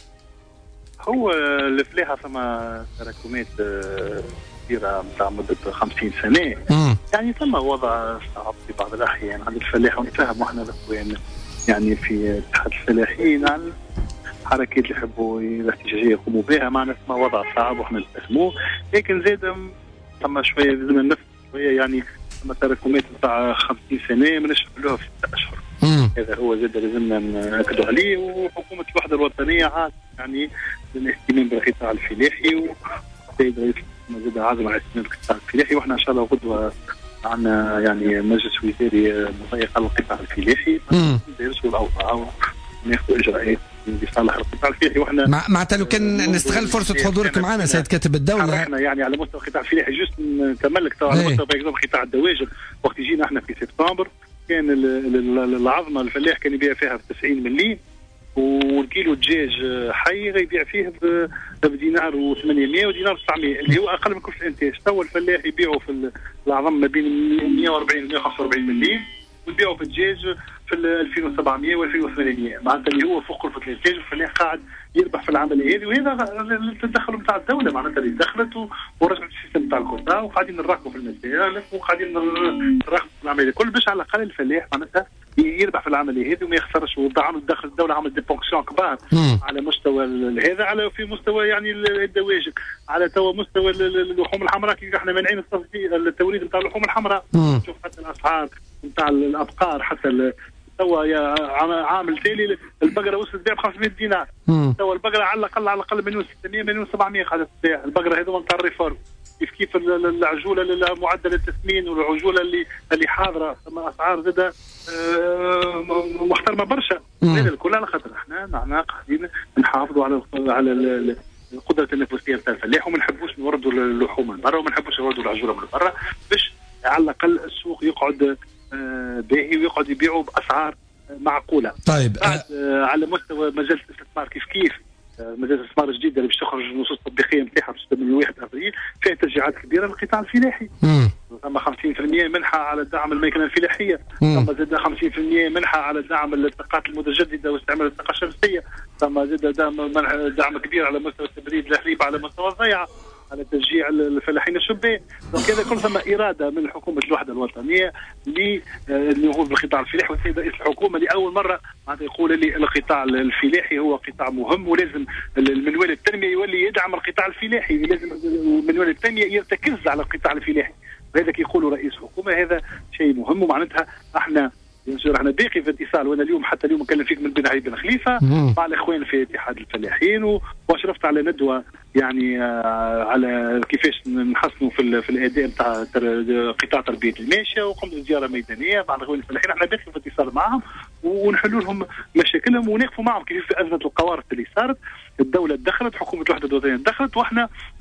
هو الفلاحه فما تراكمات كبيره نتاع مده خمسين سنه مم. يعني ثم وضع صعب في بعض الاحيان عند الفلاح، ونفهموا احنا الاخوان يعني في اتحاد الفلاحين عن الحركات اللي يحبوا الاحتجاجيه يقوموا بها، معنا ثم وضع صعب وحنا نفهموه، لكن زاد ثم شويه لازم نفس شويه يعني ثم تراكمات نتاع خمسين سنه ما نشملوها في ستة اشهر. مم. هذا هو زاد لازمنا ناكدوا عليه. وحكومه الوحده الوطنيه عاد يعني الاهتمام بالقطاع الفلاحي، والسيد رئيس زاد عازم على اهتمام بالقطاع الفلاحي، واحنا ان شاء الله غدوه عندنا يعني مجلس وزاري مضيق على القطاع الفلاحي ندرسوا الاوضاع وناخذوا اجراءات لصالح القطاع الفلاحي. واحنا معناتها لو كان نستغل فرصه حضورك معنا سيد كاتب الدوله، احنا يعني على مستوى القطاع الفلاحي جست نكمل لك على مستوى قطاع الدواجن. وقت جينا احنا في سبتمبر كان العظمه الفلاح كان يبيع فيها ب تسعين مليم، والكيلو دجاج حي غيبيع فيه بدينار وثمانمائة ودينار تسعمائة اللي هو اقل من كلفه الانتاج. توا الفلاح يبيعوا في العظم ما بين مائة وأربعين و مائة وخمسة وأربعين مليم، ويبيعوا في الدجاج في ألفين وسبعمائة و ألفين وثمانمائة، معناتها اللي هو فوق كلفه الانتاج. والفلاح قاعد يربح في العمليه هذه، وهذا التدخل نتاع الدوله معناتها اللي دخلت ورجعت السيستم نتاع الكوتا، وقاعدين نراقبوا في المسائل وقاعدين نراقبوا في العمليه الكل باش على الاقل الفلاح معناتها يربح في العمليه هذه وما يخسرش. وضعوا دخل الدوله عمل دي بونكسيون كبار مم. على مستوى هذا، على في مستوى يعني الدواجن، على توا مستوى اللحوم الحمراء كي احنا مانعين التوريد نتاع اللحوم الحمراء. شوف حتى الاسعار نتاع الابقار حتى توا يا عامل تالي البقره وصلت بيع ب خمسمائة دينار، توا البقره على الاقل على الاقل مليون وستمائة مليون وسبعمائة قاعده تبيع البقره هذوما نتاع الريفورم. كيف كيف العجوله معدل التثمين والعجوله اللي اللي حاضره ثم اسعار زاده محترمه برشا. هذا الكل على خاطر احنا معنا قاعدين نحافظوا على على القدره التنافسيه نتاع الفلاح، وما نحبوش نوردوا اللحوم من برا وما نحبوش نوردوا العجوله من برا، باش على الاقل السوق يقعد باهي ويقعد يبيعوا باسعار معقوله. طيب بعد على مستوى مجال الاستثمار كيف كيف مجال الاستثمار الجديده اللي باش تخرج النصوص التطبيقيه نتاعها باش تبدا من واحد ابريل فيها تشجيعات كبيره للقطاع الفلاحي. ثم خمسين بالمئة منحه على دعم الميكنه الفلاحيه، ثم زاد خمسين بالمئة منحه على دعم الطاقات المتجدده واستعمال الطاقه الشمسيه، ثم زاد دعم دعم كبير على مستوى تبريد الحليب على مستوى الضيعه، على تشجيع الفلاحين الشبان. دونك هذا كل ثم اراده من حكومه الوحده الوطنيه للنهوض بالقطاع الفلاحي. والسيد رئيس الحكومه لاول مره معناتها يقول لي القطاع الفلاحي هو قطاع مهم، ولازم المنوال التنميه يولي يدعم القطاع الفلاحي، لازم منوال التنميه يرتكز على القطاع الفلاحي. وهذا كيقول رئيس الحكومه هذا شيء مهم. ومعناتها احنا احنا باقي في اتصال، وانا اليوم حتى اليوم نكلم فيك من بن علي بن خليفه مع الاخوان في اتحاد الفلاحين، واشرفت على ندوه يعني آه على كيفاش نحسنوا في في الاداء نتاع قطاع تربيه الماشيه، وقمت بزياره ميدانيه مع الاخوان الفلاحين. احنا باقي في اتصال معهم ونحلوا لهم مشاكلهم ونقفوا معهم كيف في ازمه القوارض اللي صارت. الدوله دخلت، حكومه الوحده الوطنيه دخلت، واحنا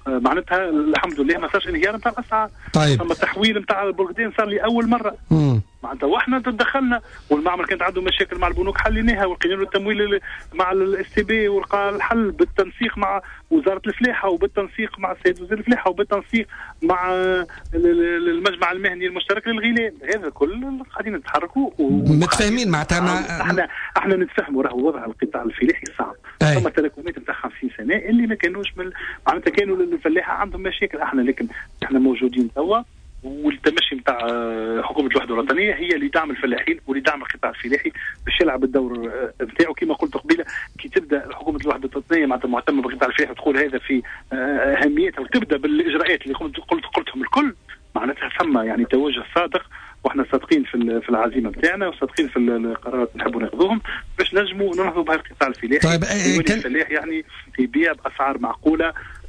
معناتها الحمد لله ما صارش انهيار نتاع الاسعار. طيب اما التحويل نتاع البرغدين صار لي اول مره. مم. معناتها واحنا تدخلنا والمعمل كانت عنده مشاكل مع البنوك حليناها، والقانون التمويل مع الاس تي بي ولقى الحل بالتنسيق مع وزاره الفلاحه وبالتنسيق مع السيد وزير الفلاحه وبالتنسيق مع المجمع المهني المشترك للغلال. هذا كل قاعدين نتحركوا متفاهمين معناتها مع... احنا احنا نتفاهموا. راهو وضع القطاع الفلاحي صعب، ثم تراكمات نتاع خمسين سنه اللي ما كانوش من معناتها كانوا الفلاحه عندهم مشاكل. احنا لكن احنا موجودين توا، والتمشي نتاع حكومه الوحده الوطنيه هي اللي دعم الفلاحين واللي دعم القطاع الفلاحي باش يلعب الدور نتاعو. كما قلت قبيله كي تبدا حكومه الوحده الوطنيه معناتها معتمه بالقطاع الفلاحي وتقول هذا في اهميتها وتبدا بالاجراءات اللي قلت قلتهم الكل، معناتها ثم يعني توجه صادق، واحنا صادقين في في العزيمه نتاعنا وصادقين في القرارات اللي نحبوا ناخذوهم باش نجموا ننهضوا بهذا القطاع الفلاحي. طيب كان الفلاح يعني يبيع باسعار معقوله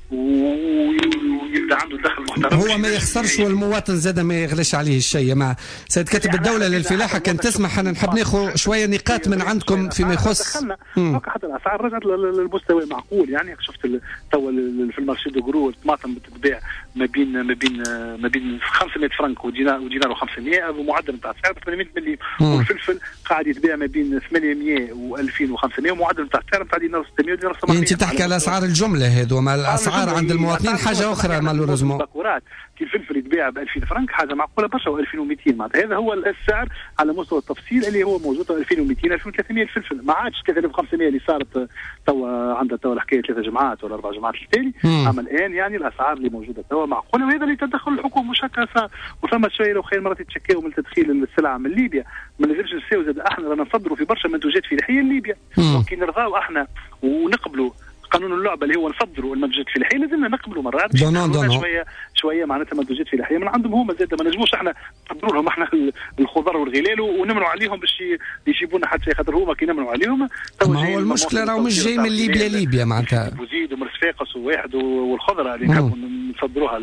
ويبدا عنده دخل محترم، هو ما يخسرش والمواطن زاد ما يغلش عليه الشيء. مع سيد كاتب الدوله للفلاحه كان تسمح انا نحب ناخذ شويه نقاط من عندكم فيما يخص حتى الاسعار رجعت للمستوى معقول. يعني شفت تو في المارشي دو غرو الطماطم بتتباع ما بين ما بين ما بين خمسمائة فرنك ودينار ودينار وخمسمائة بمعدل نتاع السعر ثمانمائة مليم، والفلفل قاعد يتباع ما بين ثمانمائة وألفين وخمسمائة ومعدل نتاع السعر نتاع دينار ستمائة ودينار سبعمائة. انت تحكي على اسعار الجمله هذو، ما الاسعار عند المواطنين حاجه اخرى مالوريزمون. كي الفلفل يتباع ب ألفين فرنك حاجه معقوله برشا، و ألفين ومئتين معناتها هذا هو السعر على مستوى التفصيل اللي هو موجود ألفين ومئتين ألفين وثلاثمائة الفلفل، ما عادش ثلاثة آلاف وخمسمائة اللي صارت توا عندها توا الحكايه ثلاثه جماعات ولا اربع جماعات التالي. اما الان يعني الاسعار اللي موجوده توا معقوله، وهذا اللي تدخل الحكومه مش هكا صار. وثم شويه لو خير مرات يتشكاو من تدخيل السلع من ليبيا، ما نجمش نساو زاد احنا رانا نصدروا في برشا منتوجات فلاحيه لليبيا، كي نرضاو احنا ونقبلوا قانون اللعبه اللي هو نصدروا المنتوجات الفلاحيه لازمنا نقبلوا مرات شويه شويه معناتها منتوجات فلاحيه من عندهم هما زاد، ما نجموش احنا نصدروا لهم احنا الخضر والغلال ونمنعوا عليهم باش يجيبوا لنا حتى خاطر هما كي نمنعوا عليهم. ما هو المشكله راهو مش جاي من ليبيا ليبيا معناتها بوزيد ومرسفاقس وواحد والخضره اللي نحبوا نصدروها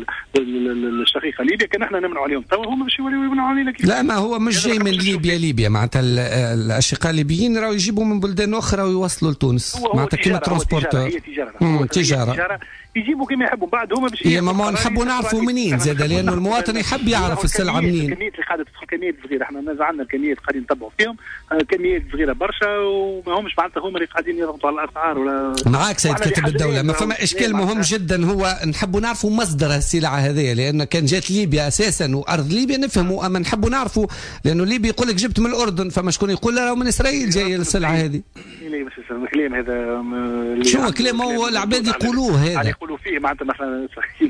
للشقيقه ليبيا، كان احنا نمنعوا عليهم توا هما باش يوليو يمنعوا علينا كيف. لا ما هو مش جاي من ليبيا ليبيا معناتها الاشقاء الليبيين راهو يجيبوا من بلدان اخرى ويوصلوا لتونس معناتها كيما ترونسبورتور تجاره تجاره يجيبوا كما يحبوا بعد هما باش ما نحبوا نعرفوا منين زاد، لانه المواطن يحب يعرف السلعه منين. الكميات اللي قاعده تدخل كميات صغيره، احنا نزعلنا الكميات قاعدين نتبعوا فيهم كميات صغيره برشا وما همش معناتها هما اللي قاعدين يضغطوا على الاسعار ولا معاك سيد كاتب الدوله. ما فما اشكال مهم جدا هو نحبوا نعرفوا مصدر السلعه هذه، لان كان جات ليبيا اساسا وارض ليبيا نفهموا، اما نحبوا نعرفوا لانه ليبيا يقول لك جبت من الاردن، فما شكون يقول راهو من اسرائيل جايه السلعه هذه. الكلام هذا شو كلام هو العباد يقولوه هذا يقولوا فيه معناتها مثلا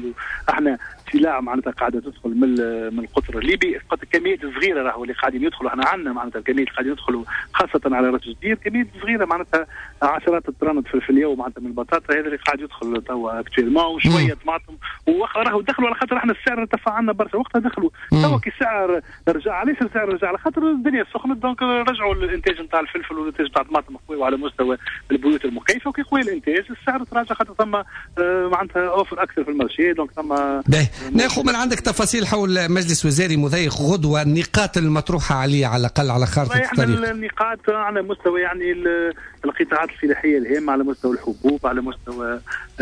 احنا سلع معناتها قاعده تدخل من من القطر الليبي، كميات صغيره راهو اللي قاعدين يدخلوا، احنا عندنا معناتها الكميات اللي قاعدين يدخلوا خاصه على راس جدير كميات صغيره معناتها عشرات الطرانات في اليوم معناتها من البطاطا، هذا اللي قاعد يدخل توا اكتويلمون وشويه طماطم، وراهو دخلوا على خاطر احنا السعر ارتفع عنا برشا وقتها دخلوا توا كي السعر رجع، علاش السعر رجع؟ على خاطر الدنيا سخنت دونك رجعوا الانتاج نتاع الفلفل والانتاج نتاع الطماطم قوي على مستوى البيوت المكيفه، وكي قوي الانتاج السعر تراجع خاطر ثم معناتها اوفر اكثر في المارشي دونك ثم. ناخذ من عندك تفاصيل حول مجلس وزاري مضيق غدوه، النقاط المطروحه عليه على الاقل على خارطه الطريق. النقاط على مستوى يعني القطاعات الفلاحيه الهامه، على مستوى الحبوب، على مستوى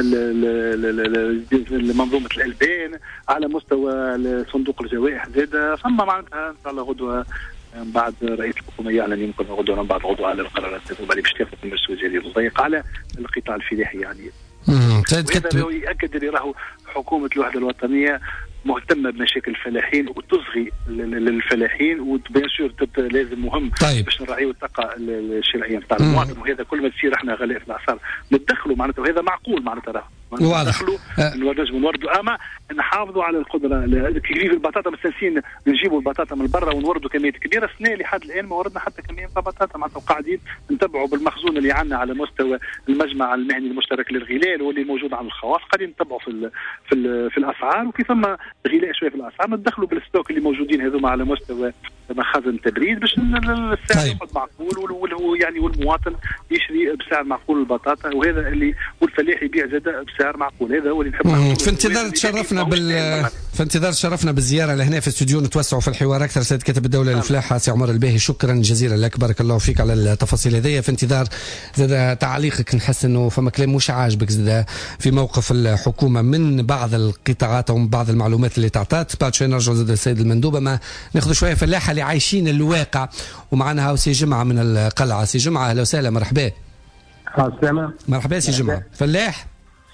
منظومه الالبان، على مستوى صندوق الجوائح زاد. ثم معناتها ان شاء الله غدوه بعد رئيس الحكومه يعلن يمكن غدوه من بعد غدوه على القرارات اللي باش تاخذ المجلس الوزاري المضيق على القطاع الفلاحي يعني. وهذا يؤكد اللي راهو حكومه الوحده الوطنيه مهتمه بمشاكل الفلاحين وتصغي للفلاحين، وبيان سور لازم مهم طيب. باش نراعيو الطاقه الشرعيه نتاع المواطن، وهذا كل ما تصير احنا غلاء في الاسعار ندخلوا معناتها، وهذا معقول معناتها راه ندخلوا نوردوا نوردوا اما نحافظوا على القدره. كيف البطاطا مستنسين نجيبوا البطاطا من برا ونوردوا كميات كبيره، السنه اللي حد الان ما وردنا حتى كميه تاع بطاطا معناتها، وقاعدين نتبعوا بالمخزون اللي عندنا على مستوى المجمع المهني المشترك للغلال واللي موجود عند الخواص، قاعدين نتبعوا في ال في ال في الاسعار، وكي ثم غلاء شويه في الاسعار ندخلوا بالستوك اللي موجودين هذوما على مستوى مخازن التبريد باش السعر يقعد معقول، والهو يعني والمواطن يشري بسعر معقول البطاطا، وهذا اللي والفلاح يبيع زاد بسعر معقول. هذا هو اللي نحب. في انتظار تشرفنا بال في انتظار شرفنا بالزياره لهنا في استوديو نتوسعوا في الحوار اكثر. سيد كاتب الدوله للفلاحه سي عمر الباهي، شكرا جزيلا لك، بارك الله فيك على التفاصيل هذيا. في انتظار زاد تعليقك، نحس انه فما كلام مش عاجبك زاد في موقف الحكومه من بعض القطاعات او من بعض المعلومات اللي تعطات. بعد شوي نرجع زاد السيد المندوبه، ما ناخذ شويه فلاحه اللي عايشين الواقع، ومعنا هاو سي جمعه من القلعه. سي جمعه اهلا وسهلا، مرحبا. السلام. مرحبا سي جمعه. فلاح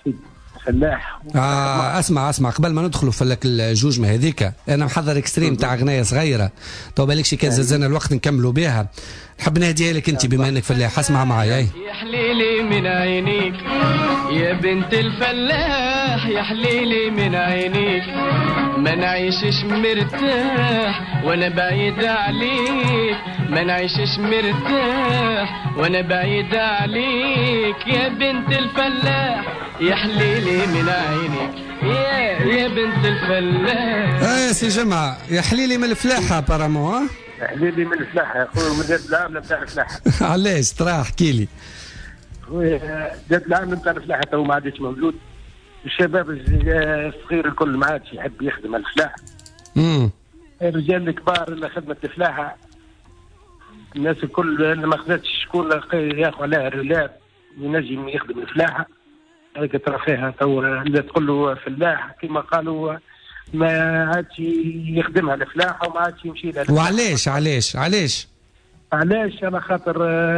فلاح. آه اسمع اسمع قبل ما ندخلوا في لك الجوجمه هذيك، انا محضر اكستريم تاع غنايه صغيره تو بالكش كان زلزلنا الوقت نكملوا بها، نحب نهديها لك انت بما انك فلاح. اسمع معايا. يا حليلي من عينيك يا بنت الفلاح، يا حليلي من عينيك ما نعيشش مرتاح وانا بعيد عليك، ما نعيشش مرتاح وانا بعيد عليك يا بنت الفلاح، يا حليلي من عينيك يا يا بنت الفلاح. اه سي جمعه، يا حليلي من الفلاحه بارامون. ها يا حليلي من الفلاحه يا خويا، من جد العامله نتاع الفلاحه. علاش ترى احكي لي. خويا جد العامله نتاع الفلاحه تو ما عادش موجود، الشباب الصغير الكل ما عادش يحب يخدم الفلاحه. امم الرجال الكبار اللي خدمه الفلاحه الناس الكل اللي ما خدتش شكون ياخذ عليها الرلاب ينجم يخدم الفلاحه. هيك ترى فيها تو اللي تقول له فلاح كما قالوا ما عادش يخدمها الفلاحه وما عادش يمشي لها. وعلاش علاش علاش؟ علاش؟ على خاطر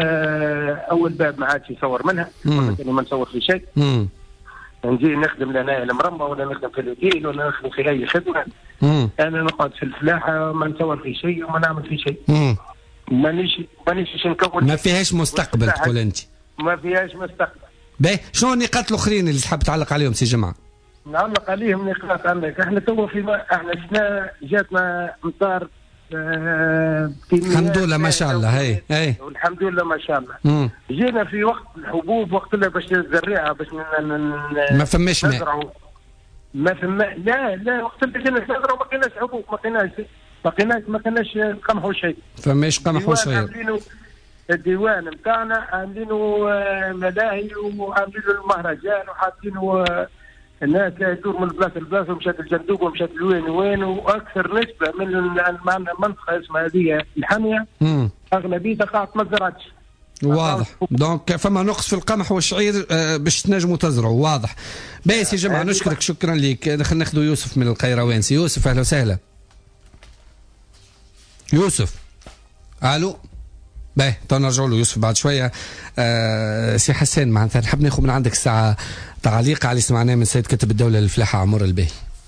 اول باب ما عادش يصور منها، ثاني ما نصور في شيء. امم نجي نخدم لنا المرمى ولا نخدم في الاوتيل ولا نخدم في اي خدمه. مم. انا نقعد في الفلاحه ما نصور في شيء وما نعمل في شيء. مم. مانيش مانيش نكون. ما فيهاش مستقبل تقول انت. ما فيهاش مستقبل. باهي شنو النقاط الاخرين اللي تحب تعلق عليهم سي جماعه؟ نعلق عليهم نقاط. عندك احنا تو في احنا شنا جاتنا امطار آه الحمد لله ما شاء الله. هي هي والحمد لله ما شاء الله. مم. جينا في وقت الحبوب، وقت اللي باش نزرعها باش ما فماش ماء. ما فما لا لا وقت اللي جينا نزرعوا ما كناش حبوب، ما كناش ما كناش ما كناش قمح وشيء. فماش قمح وشيء. الديوان نتاعنا عاملينه ملاهي وعاملين له المهرجان وحاطينه الناس تدور من بلاصه لبلاصه ومشات الجندوق ومشات لوين وين، واكثر نسبه من معنا منطقه اسمها هذه الحاميه اغلبيتها قاعده ما زرعتش. واضح. دونك فما نقص في القمح والشعير باش تنجموا تزرعوا. واضح. باهي سي جماعه نشكرك شكرا لك. خلينا ناخذوا يوسف من القيروان. سي يوسف اهلا وسهلا. يوسف الو. باهي تو نرجعوا له يوسف بعد شويه. آه سي حسان معناتها نحب ناخذ من عندك الساعه تعليق على اللي سمعناه من سيد كاتب الدوله للفلاحه عمر الباهي.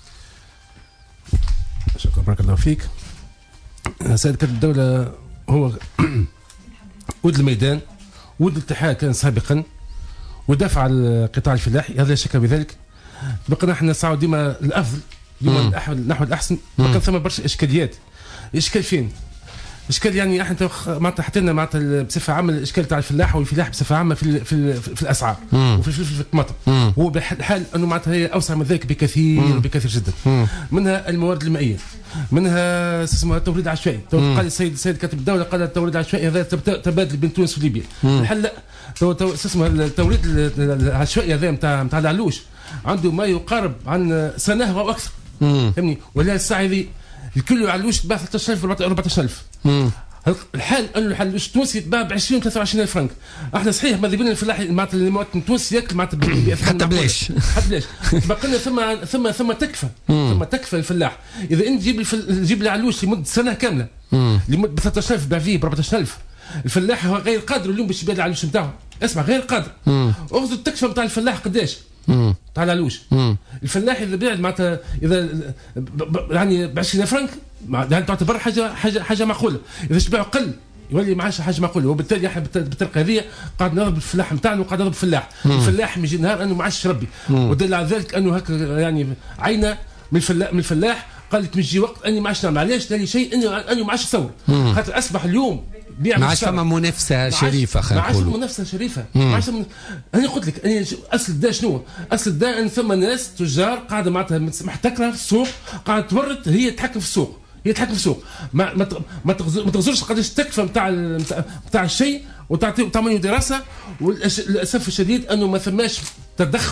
شكرا بارك الله فيك. سيد كاتب الدوله هو ود الميدان، ود الاتحاد كان سابقا، ودافع عن القطاع الفلاحي، هذا لا شك بذلك. بقينا احنا نسعوا ديما الافضل، ديما نحو الاحسن. بقى ثم برشا اشكاليات. اشكال فين؟ اشكال يعني احنا معناتها حتى لنا معناتها بصفه عامه الاشكال تاع الفلاح والفلاح بصفه عامه في في, في, في الاسعار وفي الفلفل في الطماطم. هو بحال انه معناتها هي اوسع من ذلك بكثير مم. بكثير جدا. مم. منها الموارد المائيه، منها اسمها التوريد العشوائي. قال السيد السيد كاتب الدوله قال التوريد العشوائي هذا تبادل بين تونس وليبيا. الحل لا، اسمها التوريد العشوائي هذا نتاع نتاع العلوش عنده ما يقارب عن سنه او اكثر. فهمني؟ ولا الساعه هذه الكل علوش تباع ثلاثة عشر ألف و أربعة عشر ألف. الحال انه العلوش التونسي يتباع ب عشرين و ثلاثة وعشرين ألف فرنك. احنا صحيح ماذا بينا الفلاح معناتها المواطن التونسي ياكل معناتها حتى بلاش حتى بلاش. بقى لنا ثم ثم ثم تكفى ثم تكفى الفلاح. اذا انت تجيب تجيب العلوش لمده سنه كامله لمده ب ثلاثة عشر ألف تباع فيه ب أربعة عشر ألف، الفلاح هو غير قادر اليوم باش يبيع العلوش نتاعه. اسمع غير قادر. اخذ التكفى نتاع الفلاح قداش؟ تاع العلوش. الفلاح اذا بيع معناتها اذا يعني ب عشرين فرنك يعني تعتبر حاجه حاجه حاجه معقوله. اذا شبعوا قل يولي معاش حاجه معقوله. وبالتالي احنا بالطريقه هذه قاعد نضرب الفلاح نتاعنا وقاعد نضرب الفلاح. الفلاح يجي نهار انه معاش ربي. ودل على ذلك انه هكا يعني عينه من الفلاح من الفلاح قال لك تجي وقت اني ما عادش نعمل. علاش؟ ثاني شيء انه انه ما عادش يصور. خاطر اصبح اليوم ما عادش فما منافسه شريفه. خلينا نقولوا ما عادش منافسه شريفه. ما عادش من... انا قلت لك أنا اصل دا شنو؟ اصل دا ان ثم ناس تجار قاعده معناتها محتكره في السوق، قاعده تورد هي تحكم في السوق، هي تحكم في السوق. ما ما ما تغزرش قداش تكفى نتاع نتاع الشيء وتعطي تعملوا دراسه. وللاسف الشديد انه ما ثماش تدخل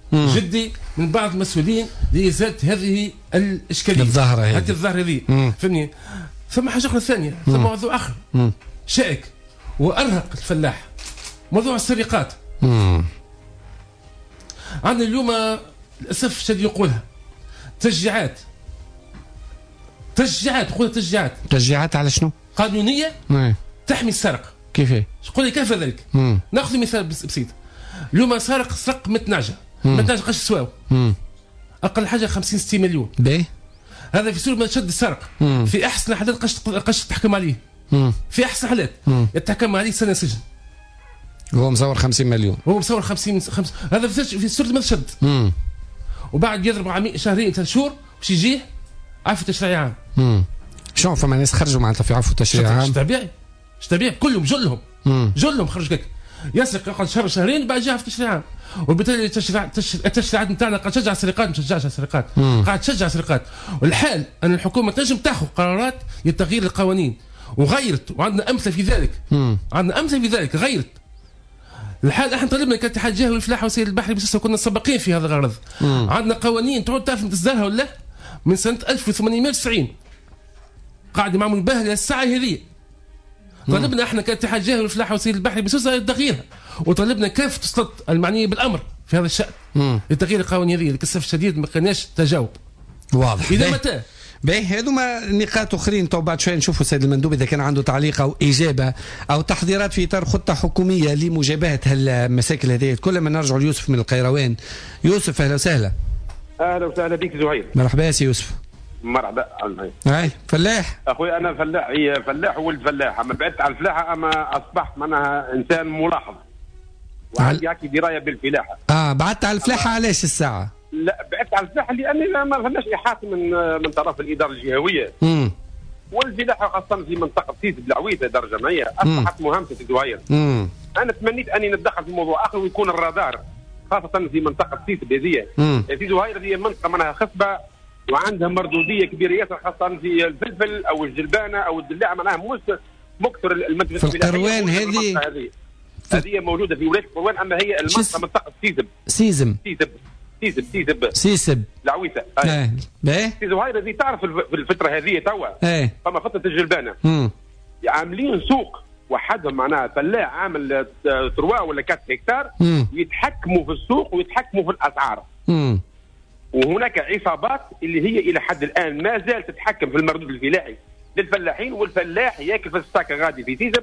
جدي من بعض المسؤولين لازاله هذه الاشكاليه الظاهره هذه هذه الظاهره هذه فهمني. ثم حاجه اخرى ثانيه، ثم موضوع اخر مم. شائك وارهق الفلاح، موضوع السرقات. مم. عندنا اليوم للاسف الشديد يقولها تشجيعات تشجيعات قول تشجيعات تشجيعات على شنو؟ قانونيه مم. تحمي السرقه. كيف؟ قول لي كيف ذلك؟ ناخذ مثال بسيط. اليوم سارق سرق متناجه متناجه قش سواو اقل حاجه خمسين ستين مليون. باهي هذا في سوريا ما تشد السرق في احسن حالات قش قش تحكم عليه مم. في احسن حالات يتحكم عليه سنه سجن. هو مصور خمسين مليون هو مصور خمسين خمس هذا في سوريا ما تشد وبعد يضرب عمي شهرين ثلاث شهور باش يجيه عفو تشريعي عام. امم شلون فما ناس خرجوا معناتها في عفو تشريعي عام؟ اش طبيعي اش طبيعي كلهم جلهم جلهم خرج هيك يسرق يقعد شهر شهرين بعد جاء في تشريع عام. وبالتالي التشريع التشريعات نتاعنا قاعد تشجع السرقات ما تشجعش السرقات قاعد تشجع السرقات. والحال ان الحكومه تنجم تاخذ قرارات لتغيير القوانين وغيرت وعندنا امثله في ذلك مم. عندنا امثله في ذلك غيرت الحال. احنا طلبنا كاتحاد جهوي الفلاحه وسيد البحري بس كنا سباقين في هذا الغرض. عندنا قوانين تعود تعرف تصدرها ولا من سنه ألف وثمانمائة وتسعين قاعد معمول بها للساعه هذه. طلبنا احنا كاتحاد جهوي الفلاحه وسيد البحري بس تغييرها وطلبنا كافه السلطات المعنيه بالامر في هذا الشان لتغيير القوانين هذه. للاسف الشديد ما كناش تجاوب واضح. اذا متى باهي هذوما نقاط اخرين تو بعد شويه نشوفوا السيد المندوب اذا كان عنده تعليق او اجابه او تحضيرات في اطار خطه حكوميه لمجابهه هالمشاكل هذه. كل ما نرجع ليوسف من القيروان. يوسف اهلا وسهلا. اهلا وسهلا بك زهير. مرحبا يا سي يوسف. مرحبا. هاي فلاح اخوي انا فلاح فلاح وولد فلاح اما بعدت عن الفلاحه اما اصبحت معناها انسان ملاحظ وعندي هكي درايه بالفلاحه. اه بعدت على الفلاحه علاش الساعه؟ لا بعدت عن الفلاحه لاني ما فماش احاطه من من طرف الاداره الجهويه. امم والفلاحه خاصه في منطقه سيس بالعويده درجه مية اصبحت مهمه في زهير. امم انا تمنيت اني نتدخل في موضوع اخر ويكون الرادار خاصه في منطقه سيس بهذه. في زهير هذه منطقه معناها خصبه وعندها مردوديه كبيره ياسر خاصه في الفلفل او الجلبانه او الدلاعه معناها مكثر المنتجات في القروان. هذه هذه موجوده في ولايه القروان اما هي المنطقه منطقه سيزب سيزم سيزب سيزب سيزب سيسب العويسه. اه باهي في زهير هذه تعرف في الفتره هذه توا اه فما فتره الجلبانه امم عاملين سوق وحدهم معناها فلاح عامل ثروه ولا كات هكتار يتحكموا في السوق ويتحكموا في الاسعار. امم وهناك عصابات اللي هي الى حد الان ما زالت تتحكم في المردود الفلاحي للفلاحين والفلاح ياكل في الساكه غادي في سيزب.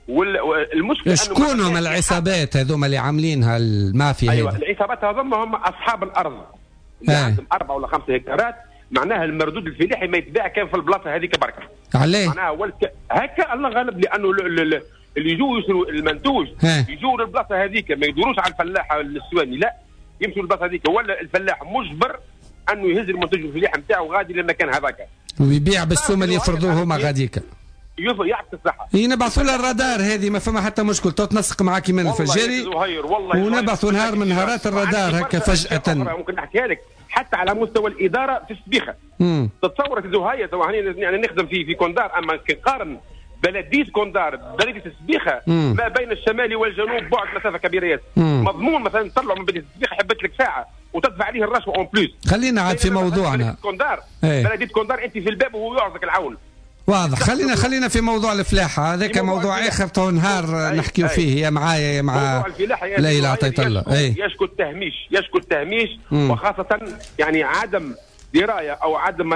والمشكله شكون هم العصابات هذوما اللي عاملينها المافيا؟ ايوه العصابات هذوما هم اصحاب الارض اللي آه. عندهم اربع ولا خمسه هكتارات معناها المردود الفلاحي ما يتباع كان في البلاصه هذيك بركه. عليه؟ معناها ولك هكا الله غالب لانه اللي يجوا يشروا المنتوج يجوا للبلاصه هذيك ما يدوروش على الفلاحه السواني لا يمشوا للبلاصه هذيك ولا الفلاح مجبر انه يهز المنتج الفلاحي نتاعو غادي للمكان هذاك ويبيع بالسوم اللي يفرضوه هما غاديك. يعطي الصحه. نبعثوا لها الرادار هذه ما فما حتى مشكل تو تنسق معاك من الفجاري ونبعثوا نهار من نهارات الرادار هكا فجأة. ممكن نحكيها لك حتى على مستوى الاداره في السبيخه. تتصور في زهير تو يعني نخدم في في كوندار اما كنقارن بلديه كوندار بلديه السبيخه ما بين الشمال والجنوب بعد مسافه كبيره ياسر. مضمون مثلا تطلعوا من بلديه السبيخه حبت لك ساعه وتدفع عليه الرشوه اون بليس. خلينا عاد في موضوعنا. بلديه كوندار بلديه كوندار انت في الباب وهو يعطيك العون. واضح. خلينا خلينا في موضوع الفلاحه هذاك موضوع اخر تو نهار نحكيو فيه يا معايا يا مع ليلى عطيت الله. يشكو التهميش يشكو التهميش وخاصه يعني عدم درايه او عدم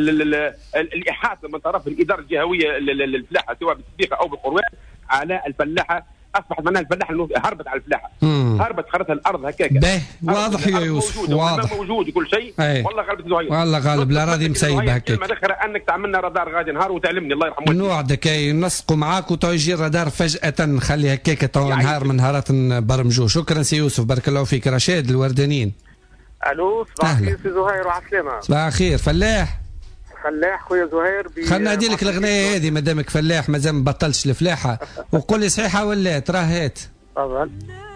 الاحاطه من طرف الاداره الجهويه للفلاحه سواء بالسبيقه او بالقروان على الفلاحه. اصبحت معناها الفلاحه هربت على الفلاحه مم. هربت خرتها الارض هكاك. باهي واضح يا يوسف واضح موجود كل شيء. والله غالب زهير والله غالب الاراضي مسيبه هكاك. كلمه اخرى انك تعملنا رادار غادي نهار وتعلمني الله يرحمه نوعدك نسقوا معاك وتو يجي الرادار فجاه نخلي هكاك تو نهار من نهارات نبرمجوه. شكرا سي يوسف بارك الله فيك. رشاد الوردانيين. الو صباح الخير سي زهير وعسلامه. صباح الخير فلاح. فلاح خويا زهير بي... خلنا ندير لك الاغنيه هذه مادامك فلاح مازال ما بطلتش الفلاحه وقول لي صحيحه ولا تراه هات. طبعا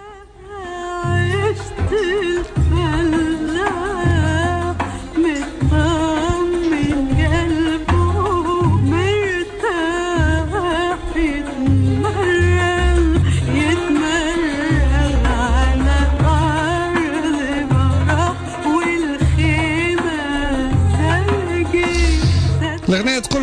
عشت الفلاح مطمن قلبه مرتاح يتمرن يتمرن على أرض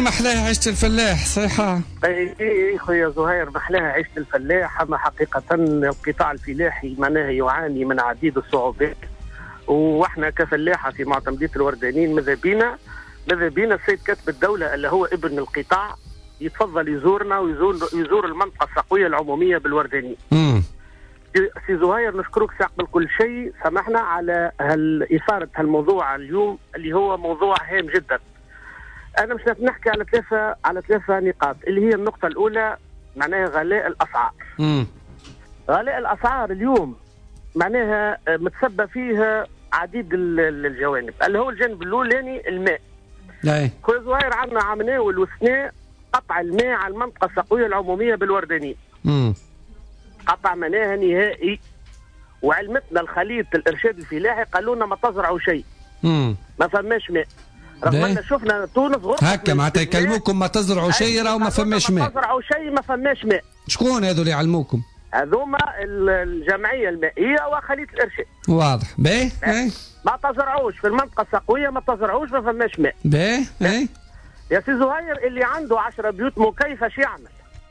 محلاها عيشة الفلاح صحيحة. اي اي خويا زهير محلاها عيشة الفلاح، اما حقيقة القطاع الفلاحي معناها يعاني من عديد الصعوبات، واحنا كفلاحة في معتمدية الوردانيين ماذا بينا ماذا بينا السيد كاتب الدولة اللي هو ابن القطاع يتفضل يزورنا ويزور يزور المنطقة السقوية العمومية بالوردانيين. امم سي زهير نشكرك ساق كل شيء، سمحنا على هال إثارة هالموضوع اليوم اللي هو موضوع هام جدا. أنا مش نحكي على ثلاثة على ثلاثة نقاط، اللي هي النقطة الأولى معناها غلاء الأسعار. امم غلاء الأسعار اليوم معناها متسبب فيها عديد الجوانب، اللي هو الجانب الأولاني الماء. لا خويا زهير عندنا عمناول وسناء قطع الماء على المنطقة السقوية العمومية بالوردانيين. امم قطع مناها نهائي، وعلمتنا الخليط الارشاد الفلاحي قالوا لنا ما تزرعوا شيء. امم ما فماش ماء. رغم ان شفنا تونس غرفة هكا معناتها يكلموكم ما تزرعوا شيء راهو ما فماش ماء. ما تزرعوا شيء ما فماش ماء. شكون هذو اللي يعلموكم؟ هذوما الجمعية المائية وخليط الارشاد. واضح. باهي باهي. ما تزرعوش في المنطقة السقوية، ما تزرعوش ما فماش ماء. باهي باهي. يا سي زهير اللي عنده عشرة بيوت مكيفة شو يعمل؟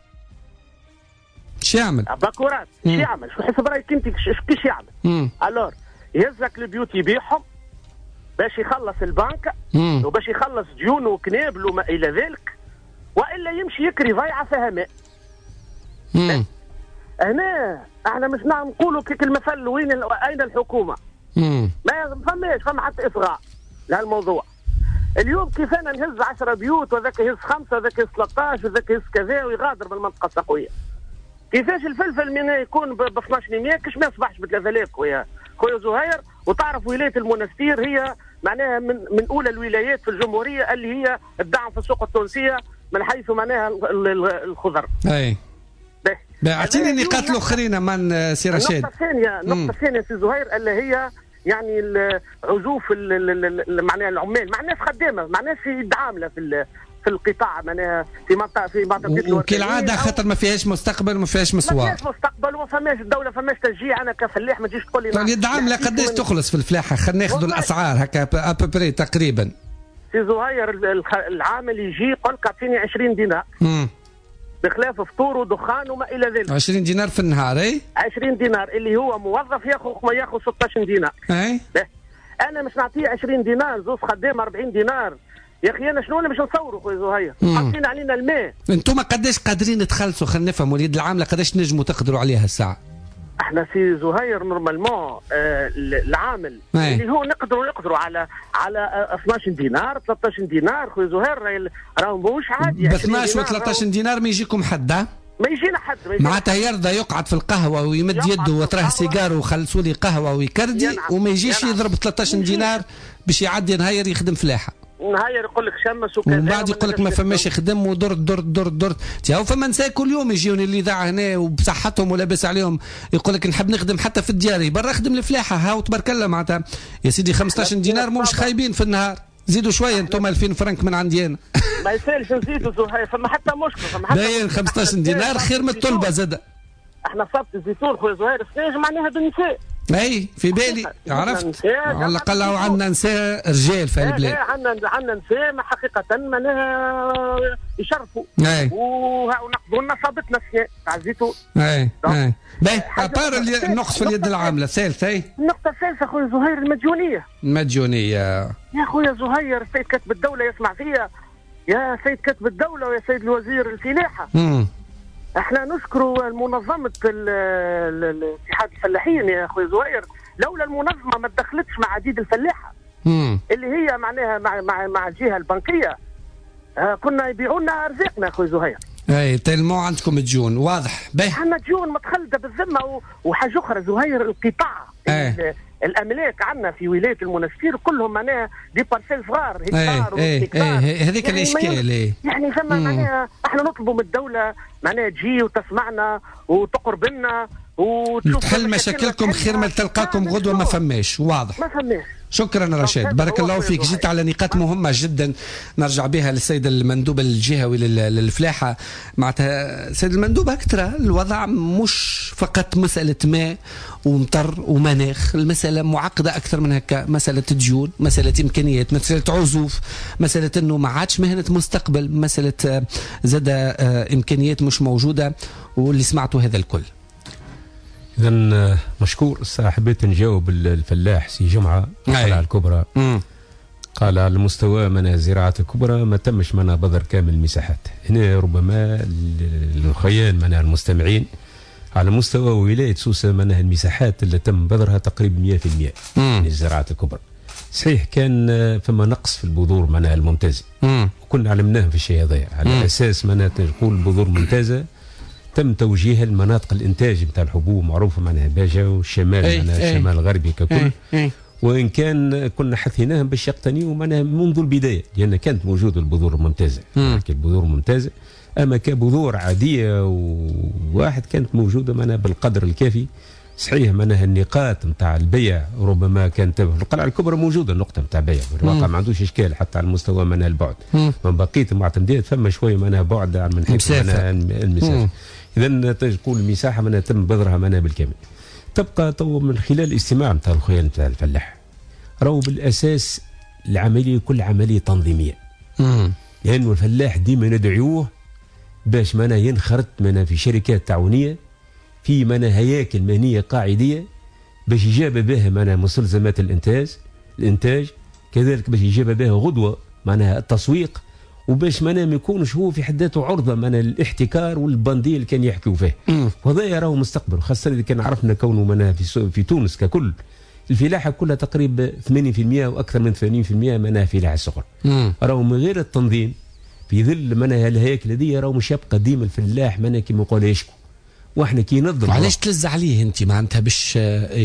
شو يعمل؟ باكورات شو يعمل؟ شو حسب رايك انت كيش يعمل؟ الور يهزك البيوت يبيعهم باش يخلص البنك مم. وباش يخلص ديونه وكنابل وما الى ذلك، والا يمشي يكري ضيعه فيها ماء. هنا احنا مش نعم نقولوا كيك المثل وين اين الحكومه؟ مم. ما فماش فما حتى اصغاء لهالموضوع. اليوم كيف انا نهز عشرة بيوت وذاك يهز خمسه وذاك يهز ثلاثة عشر وذاك يهز كذا ويغادر بالمنطقه السقويه. كيفاش الفلفل من يكون ب اثناش مية كيش ما يصبحش ب ثلاثة آلاف خويا خويا زهير؟ وتعرف ولايه المنستير هي معناها من من اولى الولايات في الجمهوريه اللي هي الدعم في السوق التونسيه من حيث معناها الخضر. اي اعطيني النقاط الاخرين من سي رشاد. النقطه الثانيه النقطه الثانيه سي زهير اللي هي يعني عزوف معناها العمال مع الناس خدامه مع الناس عامله في في القطاع معناها في منطقه في منطقه وكالعاده خاطر ما فيهاش مستقبل وما فيهاش مسوار. ما فيهاش مستقبل وما فماش الدوله فماش تشجيع. انا كفلاح ما تجيش تقول لي طيب اليد عامله قداش تخلص في الفلاحه؟ خلينا ناخذوا الاسعار هكا ابوبري تقريبا. سي زهير العامل يجي يقول لك اعطيني عشرين دينار. امم بخلاف فطور ودخان وما الى ذلك. عشرين دينار في النهار اي؟ عشرين دينار اللي هو موظف ياخذ ما ياخذ ستة عشر دينار. اي؟ انا مش نعطيه عشرين دينار زوز خدام أربعين دينار. يا اخي انا شنو انا باش نصوروا خويا زهير؟ حاطين علينا الماء. انتم قداش قادرين تخلصوا؟ خلينا نفهموا اليد العامله قداش نجموا تقدروا عليها الساعه؟ احنا في زهير نورمالمون آه العامل أي. اللي هو نقدروا نقدروا على على اثناش دينار ثلاثة عشر دينار خويا زهير راهو ماهوش عادي. ب اثناش و ثلاثة عشر دينار ما يجيكم حد؟ ما يجينا حد معناتها يرضى يقعد في القهوه ويمد يده وتراه سيجار وخلصوا لي قهوه ويكردي وما يجيش يضرب ثلاثة عشر دينار باش يعدي نهاير يخدم فلاحه. نهاير يقول لك شمس وكذا ومن بعد يقول لك ما فماش يخدم ودرت درت درت درت. تياو فما نساء كل يوم يجيوني اللي ذاع هنا وبصحتهم ولاباس عليهم يقول لك نحب نخدم حتى في الدياري برا خدم الفلاحه هاو تبارك الله معناتها يا سيدي خمسة عشر دينار مش خايبين في النهار. زيدوا شويه انتم ألفين فرنك من عندي انا. ما يسالش نزيدوا زهير فما حتى مشكله فما حتى باين خمسة عشر دينار خير من الطلبه زاد. احنا صبت الزيتون خويا زهير السناج معناها بالنساء. اي في بالي عرفت على الاقل عندنا نساء رجال في البلاد. عندنا عندنا نساء حقيقه معناها يشرفوا ونقضوا لنا صابتنا السناء تاع الزيتون. اي اي باهي ابار النقص في اليد العامله الثالثه. اي النقطه الثالثه خويا زهير المديونيه. المديونيه يا خويا زهير السيد كاتب الدوله يسمع فيا يا سيد كاتب الدوله ويا سيد الوزير الفلاحه. امم احنا نشكروا المنظمه الاتحاد الفلاحين يا اخوي زهير، لولا المنظمه ما تدخلتش مع عديد الفلاحه مم. اللي هي معناها مع مع مع الجهه البنكيه آه كنا يبيعوا لنا ارزاقنا اخوي زهير. اي تلمو عندكم ديون واضح. باهي عندنا ديون متخلده بالذمه وحاجه اخرى زهير القطاع الاملاك عندنا في ولايه المنستير كلهم معناها دي بارسيل صغار هكتار وهكتار هذيك يعني الاشكال. ايه يعني ثم معناها احنا نطلبوا من الدوله معناها تجي وتسمعنا وتقرب لنا تحل مشاكلكم خير ما تلقاكم غدوه ما فماش. واضح. ما فماش. شكرا رشاد، بارك الله فيك. جيت على نقاط مهمه جدا نرجع بها للسيد المندوب الجهوي للفلاحه. معناتها سيد المندوب اكثر الوضع مش فقط مساله ماء ومطر ومناخ، المساله معقده اكثر من هكا، مساله ديون، مساله امكانيات، مساله عزوف، مساله انه ما عادش مهنه مستقبل، مساله زاد امكانيات مش موجوده، واللي سمعته هذا الكل. إذا مشكور. حبيت نجاوب الفلاح سي جمعة القلعة الكبرى. مم. قال على المستوى من الزراعة الكبرى ما تمش منا بذر كامل المساحات. هنا ربما الخيال من المستمعين على مستوى ولاية سوسة من المساحات اللي تم بذرها تقريبا مئة بالمئة من الزراعة الكبرى. صحيح كان فما نقص في البذور منها الممتازة، وكنا علمناه في الشيء هذا على مم. أساس منها تقول بذور ممتازة تم توجيهها لمناطق الانتاج نتاع الحبوب معروفه معناها باجه والشمال أي معناها أي الشمال الغربي ككل. أي أي وان كان كنا حثيناهم باش يقتنيوا معناها منذ البدايه، لان كانت موجوده البذور الممتازه، البذور ممتازه، اما كبذور عاديه وواحد كانت موجوده معناها بالقدر الكافي. صحيح معناها النقاط نتاع البيع ربما كانت في القلعه الكبرى موجوده النقطه نتاع البيع، الواقع ما عندوش اشكال حتى على المستوى معناها البعد. من بقيه المعتمدات فما شويه معناها بعد من حيث معناها المسافه. اذا تقول المساحه معناها تم بذرها معناها بالكامل. تبقى تو من خلال الاستماع نتاع الخيال نتاع الفلاح راهو بالاساس العمليه كل عمليه تنظيميه. لانه يعني الفلاح ديما ندعوه باش معناها ينخرط معناها في شركات تعاونيه، في معناها هياكل مهنيه قاعديه باش يجاب بها معناها مستلزمات الانتاج الانتاج كذلك باش يجاب بها غدوه معناها التسويق، وباش معناها ما يكونش هو في حد ذاته عرضه معناها الاحتكار والبنديل اللي كان يحكيوا فيه. وهذا راهو مستقبل، خاصه اذا كان عرفنا كونه معناها في في تونس ككل الفلاحه كلها تقريبا ثمانين بالمئة واكثر من ثمانين بالمئة معناها فلاحه صغر. راهو من غير التنظيم في ظل معناها الهياكل هذه راهو مش يبقى ديما الفلاح معناها كما يقول يشكو. واحنا كي ننظم علاش تلز عليه انت معناتها باش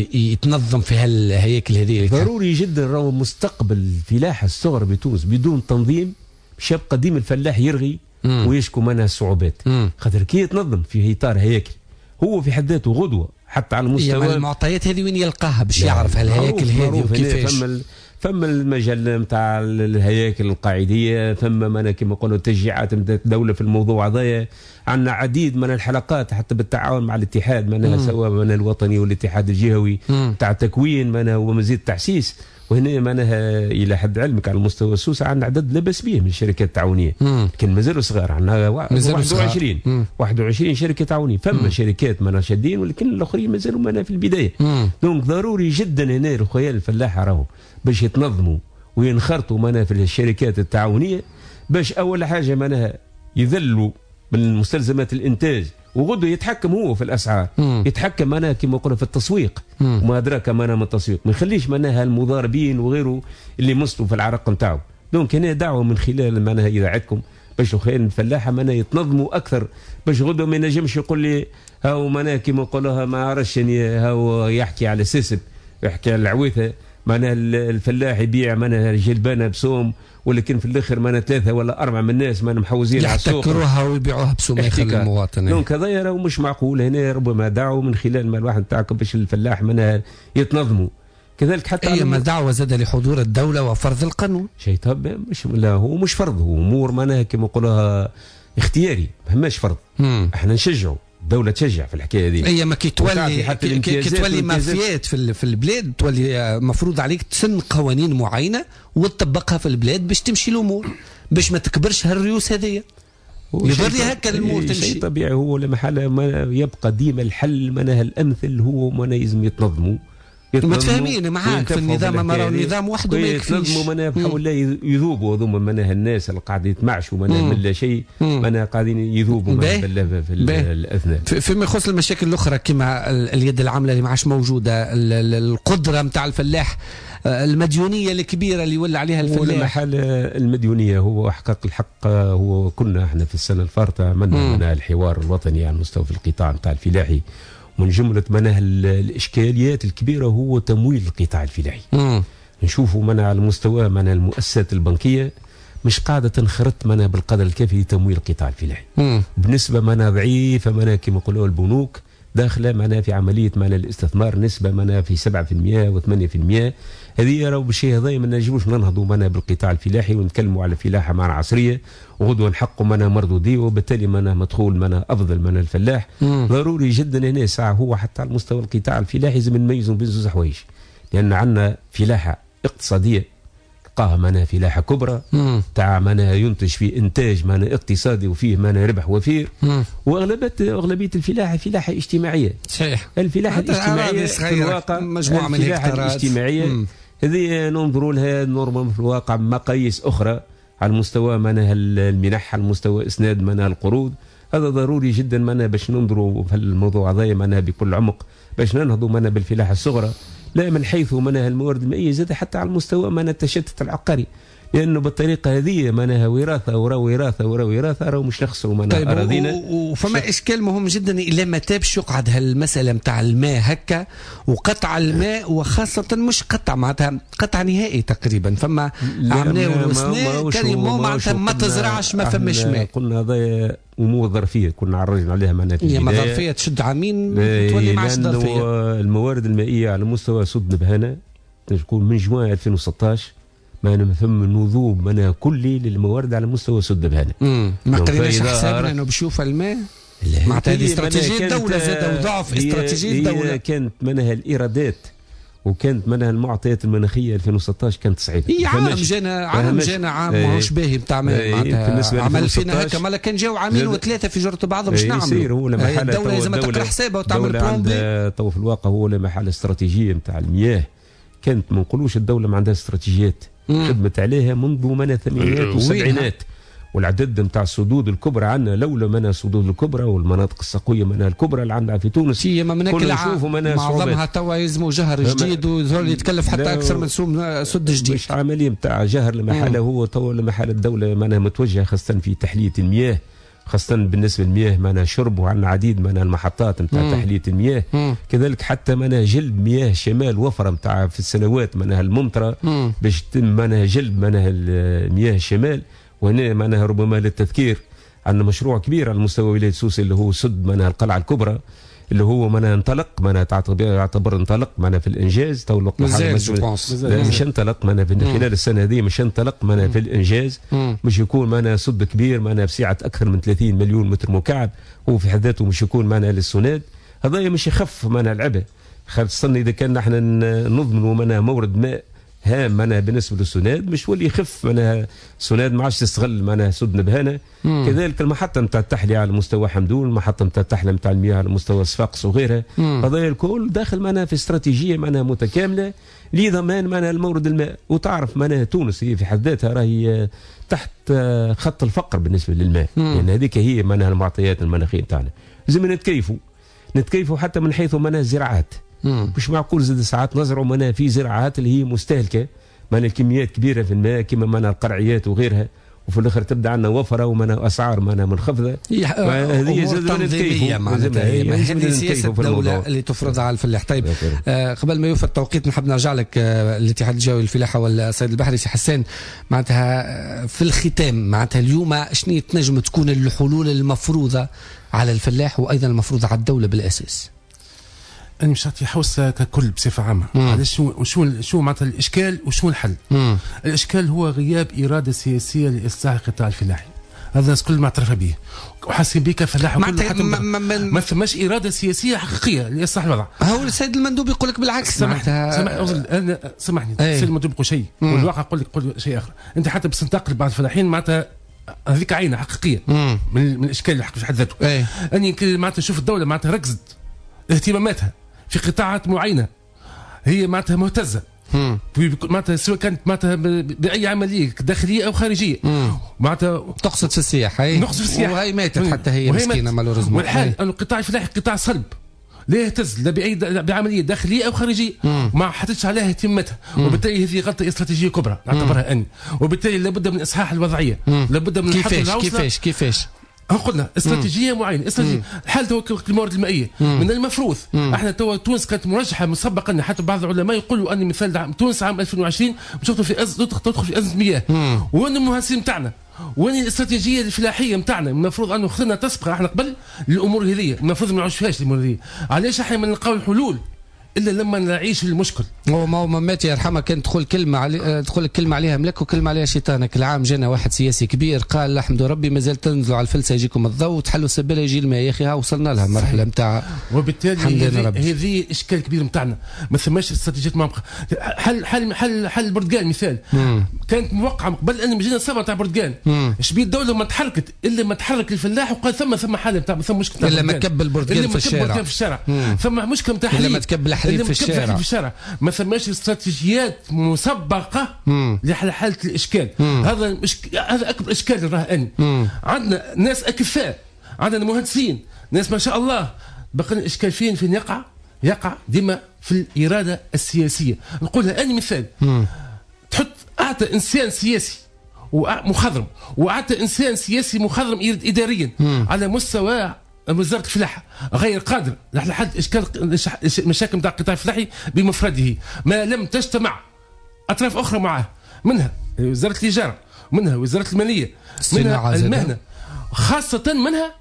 يتنظم في هالهياكل هذه؟ ضروري جدا راهو مستقبل الفلاحه الصغر بتونس بدون تنظيم باش يبقى ديما الفلاح يرغي مم. ويشكو منها الصعوبات. خاطر كي يتنظم في اطار هياكل هو في حد ذاته غدوه حتى على المستوى المعطيات هذه وين يلقاها باش يعرف هالهياكل هذه وكيفاش. فما فما المجال نتاع الهياكل القاعديه، ثم انا كما نقولوا تشجيعات من الدوله في الموضوع هذايا. عندنا عديد من الحلقات حتى بالتعاون مع الاتحاد منها سواء من الوطني والاتحاد الجهوي تاع تكوين منها ومزيد تحسيس. وهنا معناها الى حد علمك على المستوى السوسه عندنا عدد لا باس به من الشركات التعاونيه، لكن مازالوا صغار. عندنا واحد وعشرين واحد وعشرين شركه تعاونيه، فما شركات معناها شادين ولكن الاخرين مازالوا معناها في البدايه. دونك ضروري جدا هنا الخيال الفلاحه راهو باش يتنظموا وينخرطوا معناها في الشركات التعاونيه باش اول حاجه معناها يذلوا من مستلزمات الانتاج وغدو يتحكم هو في الاسعار. مم. يتحكم معناها كما قلنا في التسويق وما ادراك معناها من التسويق، ما يخليش معناها المضاربين وغيره اللي مصلوا في العرق نتاعو. دونك هنا دعوه من خلال معناها اذاعتكم باش الخيال الفلاحه معناها يتنظموا اكثر باش غدو ما ينجمش يقول لي هاو معناها كما نقولوها ما عرفش هاو يحكي على سيسب يحكي على العويثه معناها الفلاح يبيع معناها جلبانه بسوم ولكن في الاخر معناها ثلاثه ولا اربعه من الناس معناها محوزين على السوق يحتكروها ويبيعوها بسوم اخر للمواطن. دونك هذا راهو مش معقول. هنا ربما دعوا من خلال ما الواحد تاعكم باش الفلاح معناها يتنظموا كذلك حتى اي ما دعوه زاد لحضور الدوله وفرض القانون. شيء طب مش لا هو مش فرض، هو امور معناها كما نقولوها اختياري ماهماش فرض. مم. احنا نشجعوا الدولة تشجع في الحكايه هذه. اي ما كي تولي كي تولي مافيات في في البلاد تولي مفروض عليك تسن قوانين معينه وتطبقها في البلاد باش تمشي الامور باش ما تكبرش هالريوس هذيا. يظل هكا الامور تمشي. شيء طبيعي هو لمحل ما يبقى ديما الحل منها الامثل هو ما لازم يتنظموا. متفاهمين معاك في النظام، ما راه النظام وحده ما يكفيش. يتنظموا معناها بحول لا يذوبوا هذوما معناها الناس اللي قاعدين يتمعشوا معناها من لا شيء معناها قاعدين يذوبوا في الاثناء. فيما يخص المشاكل الاخرى كما اليد العامله اللي ما عادش موجوده، القدره نتاع الفلاح، المديونيه الكبيره اللي ولا عليها الفلاح. محل المديونيه هو حقق الحق هو كنا احنا في السنه الفارطه عملنا منها الحوار الوطني على مستوى في القطاع نتاع الفلاحي، من جملة منها الإشكاليات الكبيرة هو تمويل القطاع الفلاحي. نشوفوا منها على مستوى منها المؤسسات البنكية مش قاعدة تنخرط منها بالقدر الكافي لتمويل القطاع الفلاحي. بنسبة منها ضعيفة منها كما يقولوا البنوك داخله معناها في عمليه معناها الاستثمار نسبه معناها في سبعة بالمئة وثمانية بالمئة. هذه راهو بالشيء هذا ما نجموش ننهضوا معناها بالقطاع الفلاحي ونتكلموا على فلاحه معناها عصريه وغدوه نحقوا معناها مردوديه وبالتالي معناها مدخول معناها افضل معناها الفلاح. مم. ضروري جدا هنا ساعه هو حتى على مستوى القطاع الفلاحي لازم نميزوا بين زوج حوايج، لان عندنا فلاحه اقتصاديه قاها معناها فلاحه كبرى تاع معناها ينتج في انتاج معناها اقتصادي وفيه معناها ربح وفير، واغلبيه اغلبيه الفلاحه فلاحه اجتماعيه. صحيح. الفلاحه الاجتماعيه في الواقع مجموعه من الفلاحه الاجتماعيه هذه ننظروا لها نورمال في الواقع بمقاييس اخرى على المستوى معناها المنح، على مستوى اسناد معناها القروض. هذا ضروري جدا معناها باش ننظروا في الموضوع هذا معناها بكل عمق باش ننهضوا معناها بالفلاحه الصغرى، لا من حيث معناها الموارد المائيه زاد حتى على المستوى معناها التشتت العقاري، لانه بالطريقه هذه معناها وراثه ورا وراثه ورا وراثه راهو مش نخسروا معناها طيب اراضينا. وفما اشكال مهم جدا الا ما تابش يقعد هالمساله نتاع الماء هكا وقطع الماء، وخاصه مش قطع معناتها قطع نهائي تقريبا. فما عملناه ونسناه كريمون معناتها ما تزرعش ما فماش ماء. قلنا هذا امور ظرفيه كنا عرجنا عليها معناها في البدايه. ما ظرفيه تشد عامين تولي ما عادش ظرفيه. الموارد المائيه على مستوى سد نبهانه تكون من جوان ألفين وستطاش ما ثم نذوب معناها كلي للموارد على مستوى سد بهانه. ما قريناش حسابنا انه بشوف الماء معناتها هذه استراتيجيه الدوله زاد وضعف استراتيجيه الدوله. كانت معناها الايرادات وكانت منها المعطيات المناخيه ألفين وستطاش كانت صعيبه. اي عام جانا عام جانا عام ماهوش باهي نتاع معناتها عمل فينا هكا مالا كان جاو عامين وثلاثه في جرة بعضهم باش نعملوا. الدوله لازم تقرا حسابها وتعمل بلان بي. تو في الواقع هو لا محل استراتيجيه نتاع المياه كانت ما نقولوش الدوله ما عندها استراتيجيات خدمت عليها منذ من الثمانينات والسبعينات، والعدد نتاع السدود الكبرى عندنا لولا منها السدود الكبرى والمناطق السقويه منها الكبرى اللي عندنا في تونس هي ما منك معظمها توا يلزموا جهر جديد ويظهر يتكلف حتى اكثر من سوم سد جديد. مش عمليه نتاع جهر لمحاله، هو توا لمحاله الدوله معناها متوجهه خاصه في تحليه المياه، خاصة بالنسبة للمياه معناها شرب، وعندنا عديد من المحطات نتاع تحلية المياه. مم. كذلك حتى معناها جلب مياه شمال وفرة نتاع في السنوات معناها الممطرة باش يتم معناها جلب معناها المياه الشمال. وهنا معناها ربما للتذكير عندنا مشروع كبير على مستوى ولاية سوسة اللي هو سد معناها القلعة الكبرى اللي هو معناها انطلق معناها يعتبر انطلق معناها في الانجاز. تو الوقت مش انطلق معناها في خلال السنه هذه مش انطلق معناها في الانجاز، مش يكون معناها سد كبير معناها بسعه اكثر من ثلاثين مليون متر مكعب، هو في حد ذاته مش يكون معناها للسناد. هذا مش يخف معناها العبء، خاصه اذا كان نحن نضمنوا معناها مورد ماء هام معناها بالنسبه للسناد مش ولي يخف معناها السناد ما عادش تستغل معناها سد نبهانه. كذلك المحطه نتاع التحليه على مستوى حمدون، المحطه نتاع التحليه نتاع المياه على مستوى صفاقس وغيرها، هذا الكل داخل معناها في استراتيجيه معناها متكامله لضمان معناها المورد الماء. وتعرف معناها تونس هي في حد ذاتها راهي تحت خط الفقر بالنسبه للماء، لان يعني هذيك هي معناها المعطيات المناخيه نتاعنا. لازم نتكيفوا نتكيفوا حتى من حيث معناها الزراعات. مش معقول زاد ساعات نزرعوا معناها في زراعات اللي هي مستهلكه معناها الكميات كبيره في الماء كما معناها القرعيات وغيرها، وفي الاخر تبدا عندنا وفره ومعناها اسعار معناها منخفضه. هذه زاد تنظيميه معناتها هي سياسه الدوله اللي تفرضها على الفلاح. طيب آه قبل ما يوفى التوقيت نحب نرجع لك آه الاتحاد الجوي للفلاحه والصيد البحري سي حسان، معناتها في الختام معناتها اليوم شنو تنجم تكون الحلول المفروضه على الفلاح وايضا المفروضه على الدوله بالاساس؟ أنا مش عارف حوسة ككل بصفة عامة. علاش شو شو شو معناتها الإشكال وشو الحل؟ مم. الإشكال هو غياب إرادة سياسية لإصلاح القطاع الفلاحي. هذا الناس كل معترفة به وحاسين بك فلاح وكل حتى ما ثماش إرادة سياسية حقيقية لإصلاح الوضع. هو السيد المندوب يقول لك بالعكس. سامحني سامحني سامحني السيد المندوب يقول شيء والواقع يقول لك يقول شيء آخر. أنت حتى بس تنتقل بعض الفلاحين معناتها هذيك عينة حقيقية من, من الإشكال اللي في حد ذاته. أني معناتها نشوف الدولة معناتها ركزت اهتماماتها في قطاعات معينه هي معناتها مهتزه معناتها سواء كانت معناتها باي عمليه داخليه او خارجيه معناتها تقصد في السياحه نقصد في السياحه وهي ماتت حتى هي مسكينه مالوريزمون. والحال انه القطاع الفلاحي قطاع صلب لا يهتز لا باي بعمليه داخليه او خارجيه ما حطتش عليها اهتماماتها، وبالتالي هذه غلطه استراتيجيه كبرى نعتبرها اني، وبالتالي لابد من اصحاح الوضعيه، لابد من كيفاش كيفاش كيفاش قلنا استراتيجيه معينه، استراتيجيه حال تو الموارد المائيه من المفروض مم. احنا تو تونس كانت مرشحه مسبقا، حتى بعض العلماء يقولوا ان مثال دعم تونس عام ألفين وعشرين باش تدخل في أز... تدخل في ازمه مياه، وين المهندسين نتاعنا؟ وين الاستراتيجيه الفلاحيه نتاعنا؟ المفروض انه خذنا تسبق احنا قبل الامور هذه، المفروض ما نعيشوهاش الامور هذه. علاش احنا ما نلقاو الحلول الا لما نعيش المشكل؟ هو ما هو ماماتي يرحمها كان تدخل كلمه علي... تدخل كلمه عليها ملك وكلمه عليها شيطانك. العام جانا واحد سياسي كبير قال الحمد ربي مازال تنزلوا على الفلسه يجيكم الضوء وتحلوا السبيله يجي الماء. يا اخي ها وصلنا لها المرحله نتاع، وبالتالي هذه اشكال كبير نتاعنا، ما ثماش استراتيجيات معمقه. حل حل حل حل البرتقال مثال مم. كانت موقعه قبل ان جينا السبعه تاع البرتقال، اش بيه الدوله ما تحركت الا ما تحرك الفلاح وقال ثم ثم حاله نتاع ثم مشكله الا ما كب البرتقال في الشارع، في الشارع ثم مشكله نتاع الا ما تكب الحليب في الشارع في الشارع. ما ثماش استراتيجيات مسبقه لحل حاله الاشكال. مم. هذا مشك... هذا اكبر اشكال راه اني عندنا ناس اكفاء، عندنا مهندسين، ناس ما شاء الله، بقى الاشكال فين فين يقع؟ يقع ديما في الاراده السياسيه. نقولها اني مثال، مم. تحط اعطى انسان سياسي ومخضرم واعطى انسان سياسي مخضرم اداريا مم. على مستوى وزارة الفلاحة غير قادر على حل اشكال مشاكل نتاع القطاع الفلاحي بمفرده، ما لم تجتمع اطراف اخرى معه، منها وزارة التجارة، منها وزارة المالية، منها المهنة، خاصة منها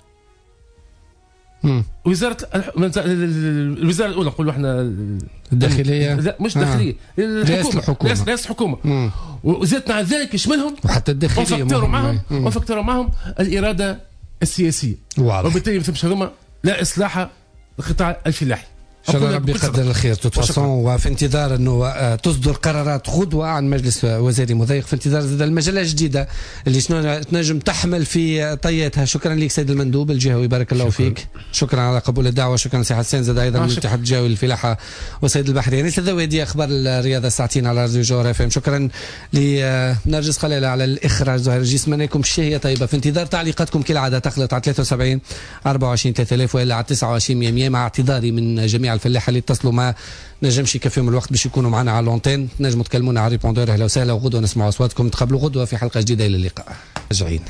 مم. وزارة الوزارة الأولى نقولوا احنا الداخلية، لا مش داخلية، آه. رئاسة الحكومة، رئاسة الحكومة، وزادت على ذلك يشملهم وحتى الداخلية وفكروا معهم وفكروا معهم الإرادة السياسية، وبالتالي ما ثمش هذوما لا إصلاح القطاع الفلاحي. ان شاء الله ربي يقدر الخير. توتفاسون وفي انتظار انه تصدر قرارات غدوه عن مجلس وزاري مضيق، في انتظار زاد المجله الجديده اللي شنو تنجم تحمل في طياتها. شكرا لك سيد المندوب الجهوي، بارك الله شكرا. فيك، شكرا على قبول الدعوه، شكرا سي حسين زاد ايضا من الاتحاد الجهوي للفلاحه وسيد البحرياني. ثلاثة اخبار الرياضه ساعتين على راديو جوهر اف ام. شكرا لنرجس خليله على الاخراج، زهير جسمانكم الشهيه طيبه. في انتظار تعليقاتكم كالعاده، تخلط على ثلاثة وسبعين أربعة وعشرين ثلاثة آلاف والا على تسعة وعشرين مية مع اعتذاري من جميع الفلاحه اللي اتصلوا ما نجمش يكفيهم الوقت باش يكونوا معنا على لونتين. نجموا تكلمونا على ريبوندور. اهلا وسهلا، وغدوه نسمعوا اصواتكم. نتقابلوا غدوه في حلقه جديده. الى اللقاء. راجعين.